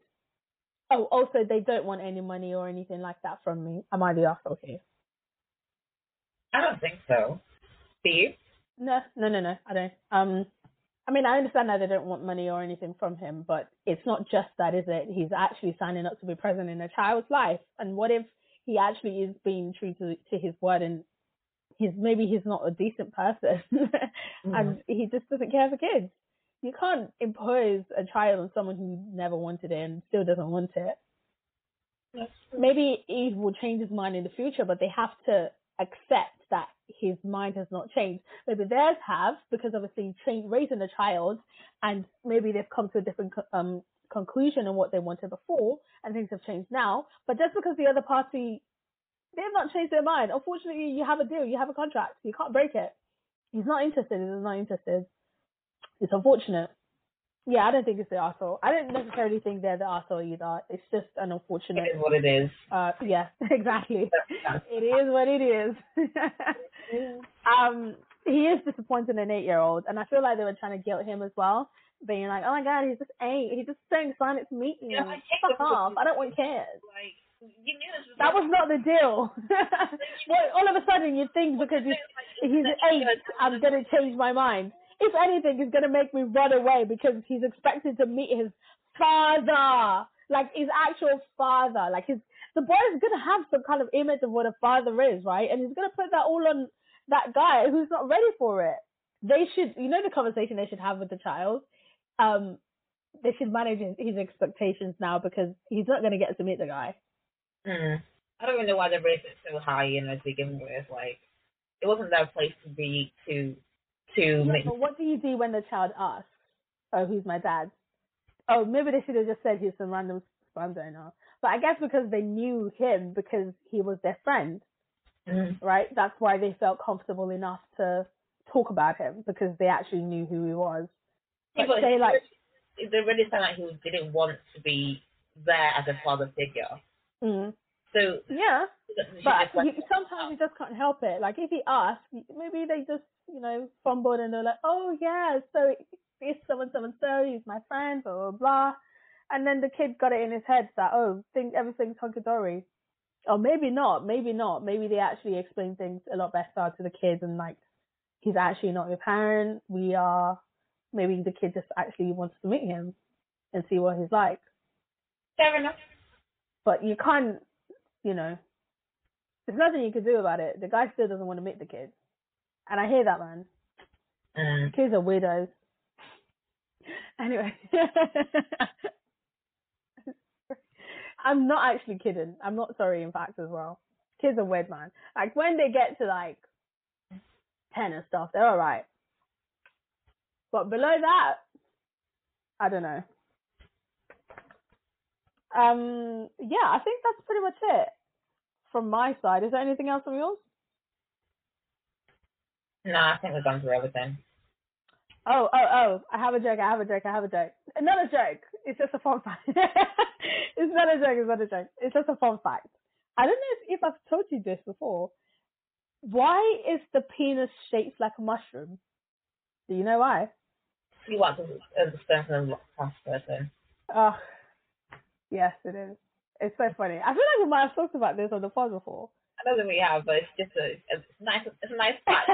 don't want any money or anything like that from me. Am I the asshole here? I don't think so. Do you? No, I don't. I mean, I understand that they don't want money or anything from him, but it's not just that, is it? He's actually signing up to be present in a child's life. And what if he actually is being true to his word and maybe he's not a decent person and he just doesn't care for kids? You can't impose a child on someone who never wanted it and still doesn't want it. Maybe he will change his mind in the future, but they have to accept that his mind has not changed. Maybe theirs have, because obviously raising a child and maybe they've come to a different conclusion on what they wanted before and things have changed now. But just because the other party, they have not changed their mind. Unfortunately, you have a deal, you have a contract, you can't break it. He's not interested, he's not interested. It's unfortunate. Yeah, I don't think it's the arsehole. I don't necessarily think they're the arsehole either. It's just an unfortunate. It is what it is. Yeah, exactly. It is what it is. He is disappointed in an 8-year-old, and I feel like they were trying to guilt him as well, being like, "Oh my God, he's just 8. He's just so excited to meet you. Fuck off! I don't want kids." Like, you knew this was that was not the deal. Well, all of a sudden you think because he's 8, I'm gonna change my mind. If anything, he's going to make me run away because he's expected to meet his father, like his actual father. Like the boy is going to have some kind of image of what a father is, right? And he's going to put that all on that guy who's not ready for it. They should, the conversation they should have with the child. They should manage his expectations now because he's not going to get to meet the guy. I don't even know why they raised it so high, to begin with. Like, it wasn't their place to be to but what do you do when the child asks, "Oh, who's my dad?" Oh, maybe they should have just said he's some random sperm donor. But I guess because they knew him because he was their friend, right? That's why they felt comfortable enough to talk about him because they actually knew who he was. But they really sound like he didn't want to be there as a father figure. So yeah, but sometimes you just can't help it. Like if he asks, maybe they just fumbled and they're like, "Oh yeah, so it's so and so, he's my friend, blah blah blah," and then the kid got it in his head that everything's hunky dory. Or maybe not. Maybe they actually explain things a lot better to the kids and like he's actually not your parent. Maybe the kid just actually wants to meet him and see what he's like. Fair enough. But you can't. There's nothing you can do about it. The guy still doesn't want to meet the kid. And I hear that, man. Kids are weirdos. Anyway. I'm not actually kidding. I'm not sorry, in fact, as well. Kids are weird, man. Like when they get to like 10 and stuff, they're alright. But below that, I don't know. Yeah, I think that's pretty much it from my side. Is there anything else from yours? No, I think we've gone through everything. Oh, I have a joke. Another joke. It's just a fun fact. It's not a joke. It's just a fun fact. I don't know if I've told you this before. Why is the penis shaped like a mushroom? Do you know why? You want to understand from the last person. Oh, yes, it is. It's so funny. I feel like we might have talked about this on the pod before. I know that we have, but it's just it's a nice fact.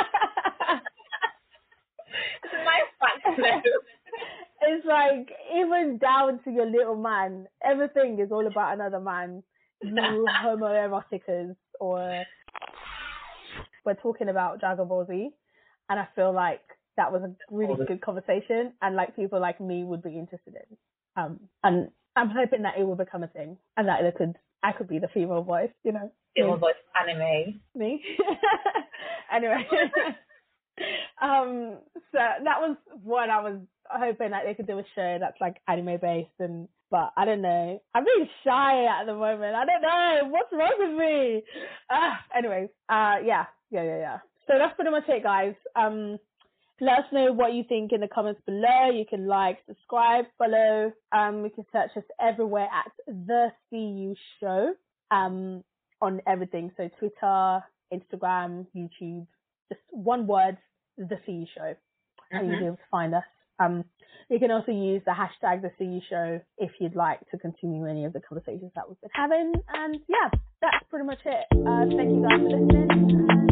It's a nice fact to know. It's like, even down to your little man, everything is all about another man. You homoeroticas, or we're talking about Dragon Ball Z, and I feel like that was a really good conversation, and like people like me would be interested in. And I'm hoping that it will become a thing, and that I could be the female voice, you know. Female voice anime. Me. Anyway. So that was what I was hoping that they could do a show that's like anime based, but I don't know. I'm really shy at the moment. I don't know what's wrong with me. Anyways, yeah. So that's pretty much it, guys. Let us know what you think in the comments below. You can like, subscribe, follow. You can search us everywhere at The CU Show. On everything. So Twitter, Instagram, YouTube. Just one word, The CU Show. And you'll be able to find us. You can also use the hashtag The CU Show if you'd like to continue any of the conversations that we've been having. And yeah, that's pretty much it. Thank you guys for listening.